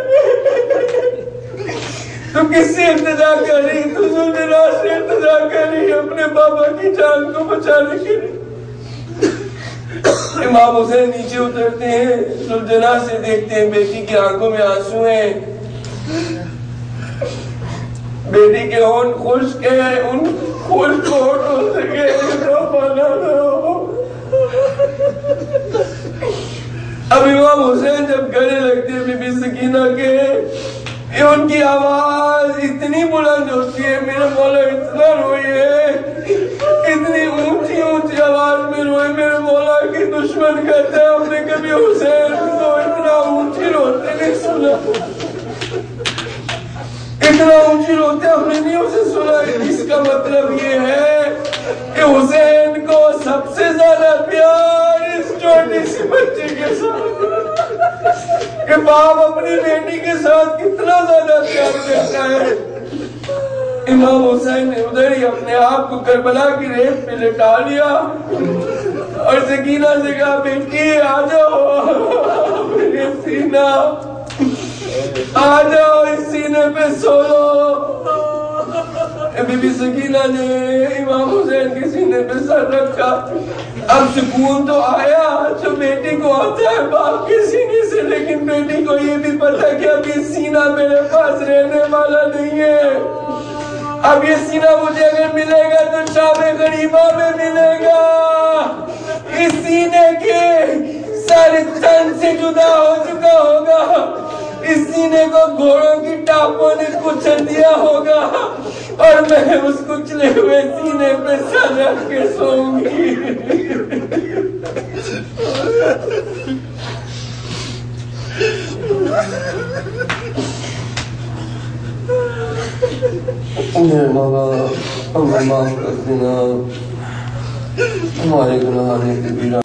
تو کس سے انتجا کر رہی، تو ذوالجلال سے انتجا کر رہی اپنے بابا کی جان کو بچانے کے لیے۔ امام حسین نیچے اترتے ہیں، ذوالجلال سے دیکھتے ہیں بیٹی کی آنکھوں میں آنسو ہیں، بیٹی کے ہونٹ خشک ہیں، ان خشک ہونٹوں سے کہتے پانا نہ ہو۔ اب امام حسین جب گلے لگتے ہیں بی بی سکینہ کے، یہ ان کی آواز اتنی بلند ہوتی ہے، میرا مولا اتنا روئی ہے، اتنی اونچی اونچی آواز میں روئے، میرے مولا کی دشمن کہتے ہیں ہم نے کبھی حسین کو اتنا اونچی روتے نہیں سنا، اتنا اونچی روتے ہم نے نہیں اسے سنا. اس کا مطلب یہ ہے کہ حسین کو سب سے زیادہ پیار اس چھوٹی سی بچے کے ساتھ, کہ باپ اپنی بیٹی کے ساتھ کتنا زیادہ پیار کرتا ہے. امام حسین نے ادھر ہی اپنے آپ کو کربلا کی ریت پہ لٹا لیا اور سکینہ سے کہا بیٹی آ جاؤ میرے سینہ, آ جاؤ اس سینے پہ سو لو. بی بی سکینہ نے امام حسین کے سینے پہ سر رکھا. اب سکون تو آیا جو بیٹی کو آتا ہے باپ کے سینے سے, لیکن بیٹی کو یہ بھی پتا کہ اب یہ سینہ میرے پاس رہنے والا نہیں ہے. اب یہ سینہ مجھے اگر ملے گا تو شام غریبہ میں ملے گا. اس سینے کے سارے تن سے جدا ہو چکا ہوگا. اس سینے کو گھوڑوں کی ٹاپوں نے کچل دیا ہوگا اور میں اس کچلے ہوئے سینے پہ سر رکھ کے سوؤں گی. میرے مولا ہمیں معاف کر دینا, ہمارے گناہان کبیرہ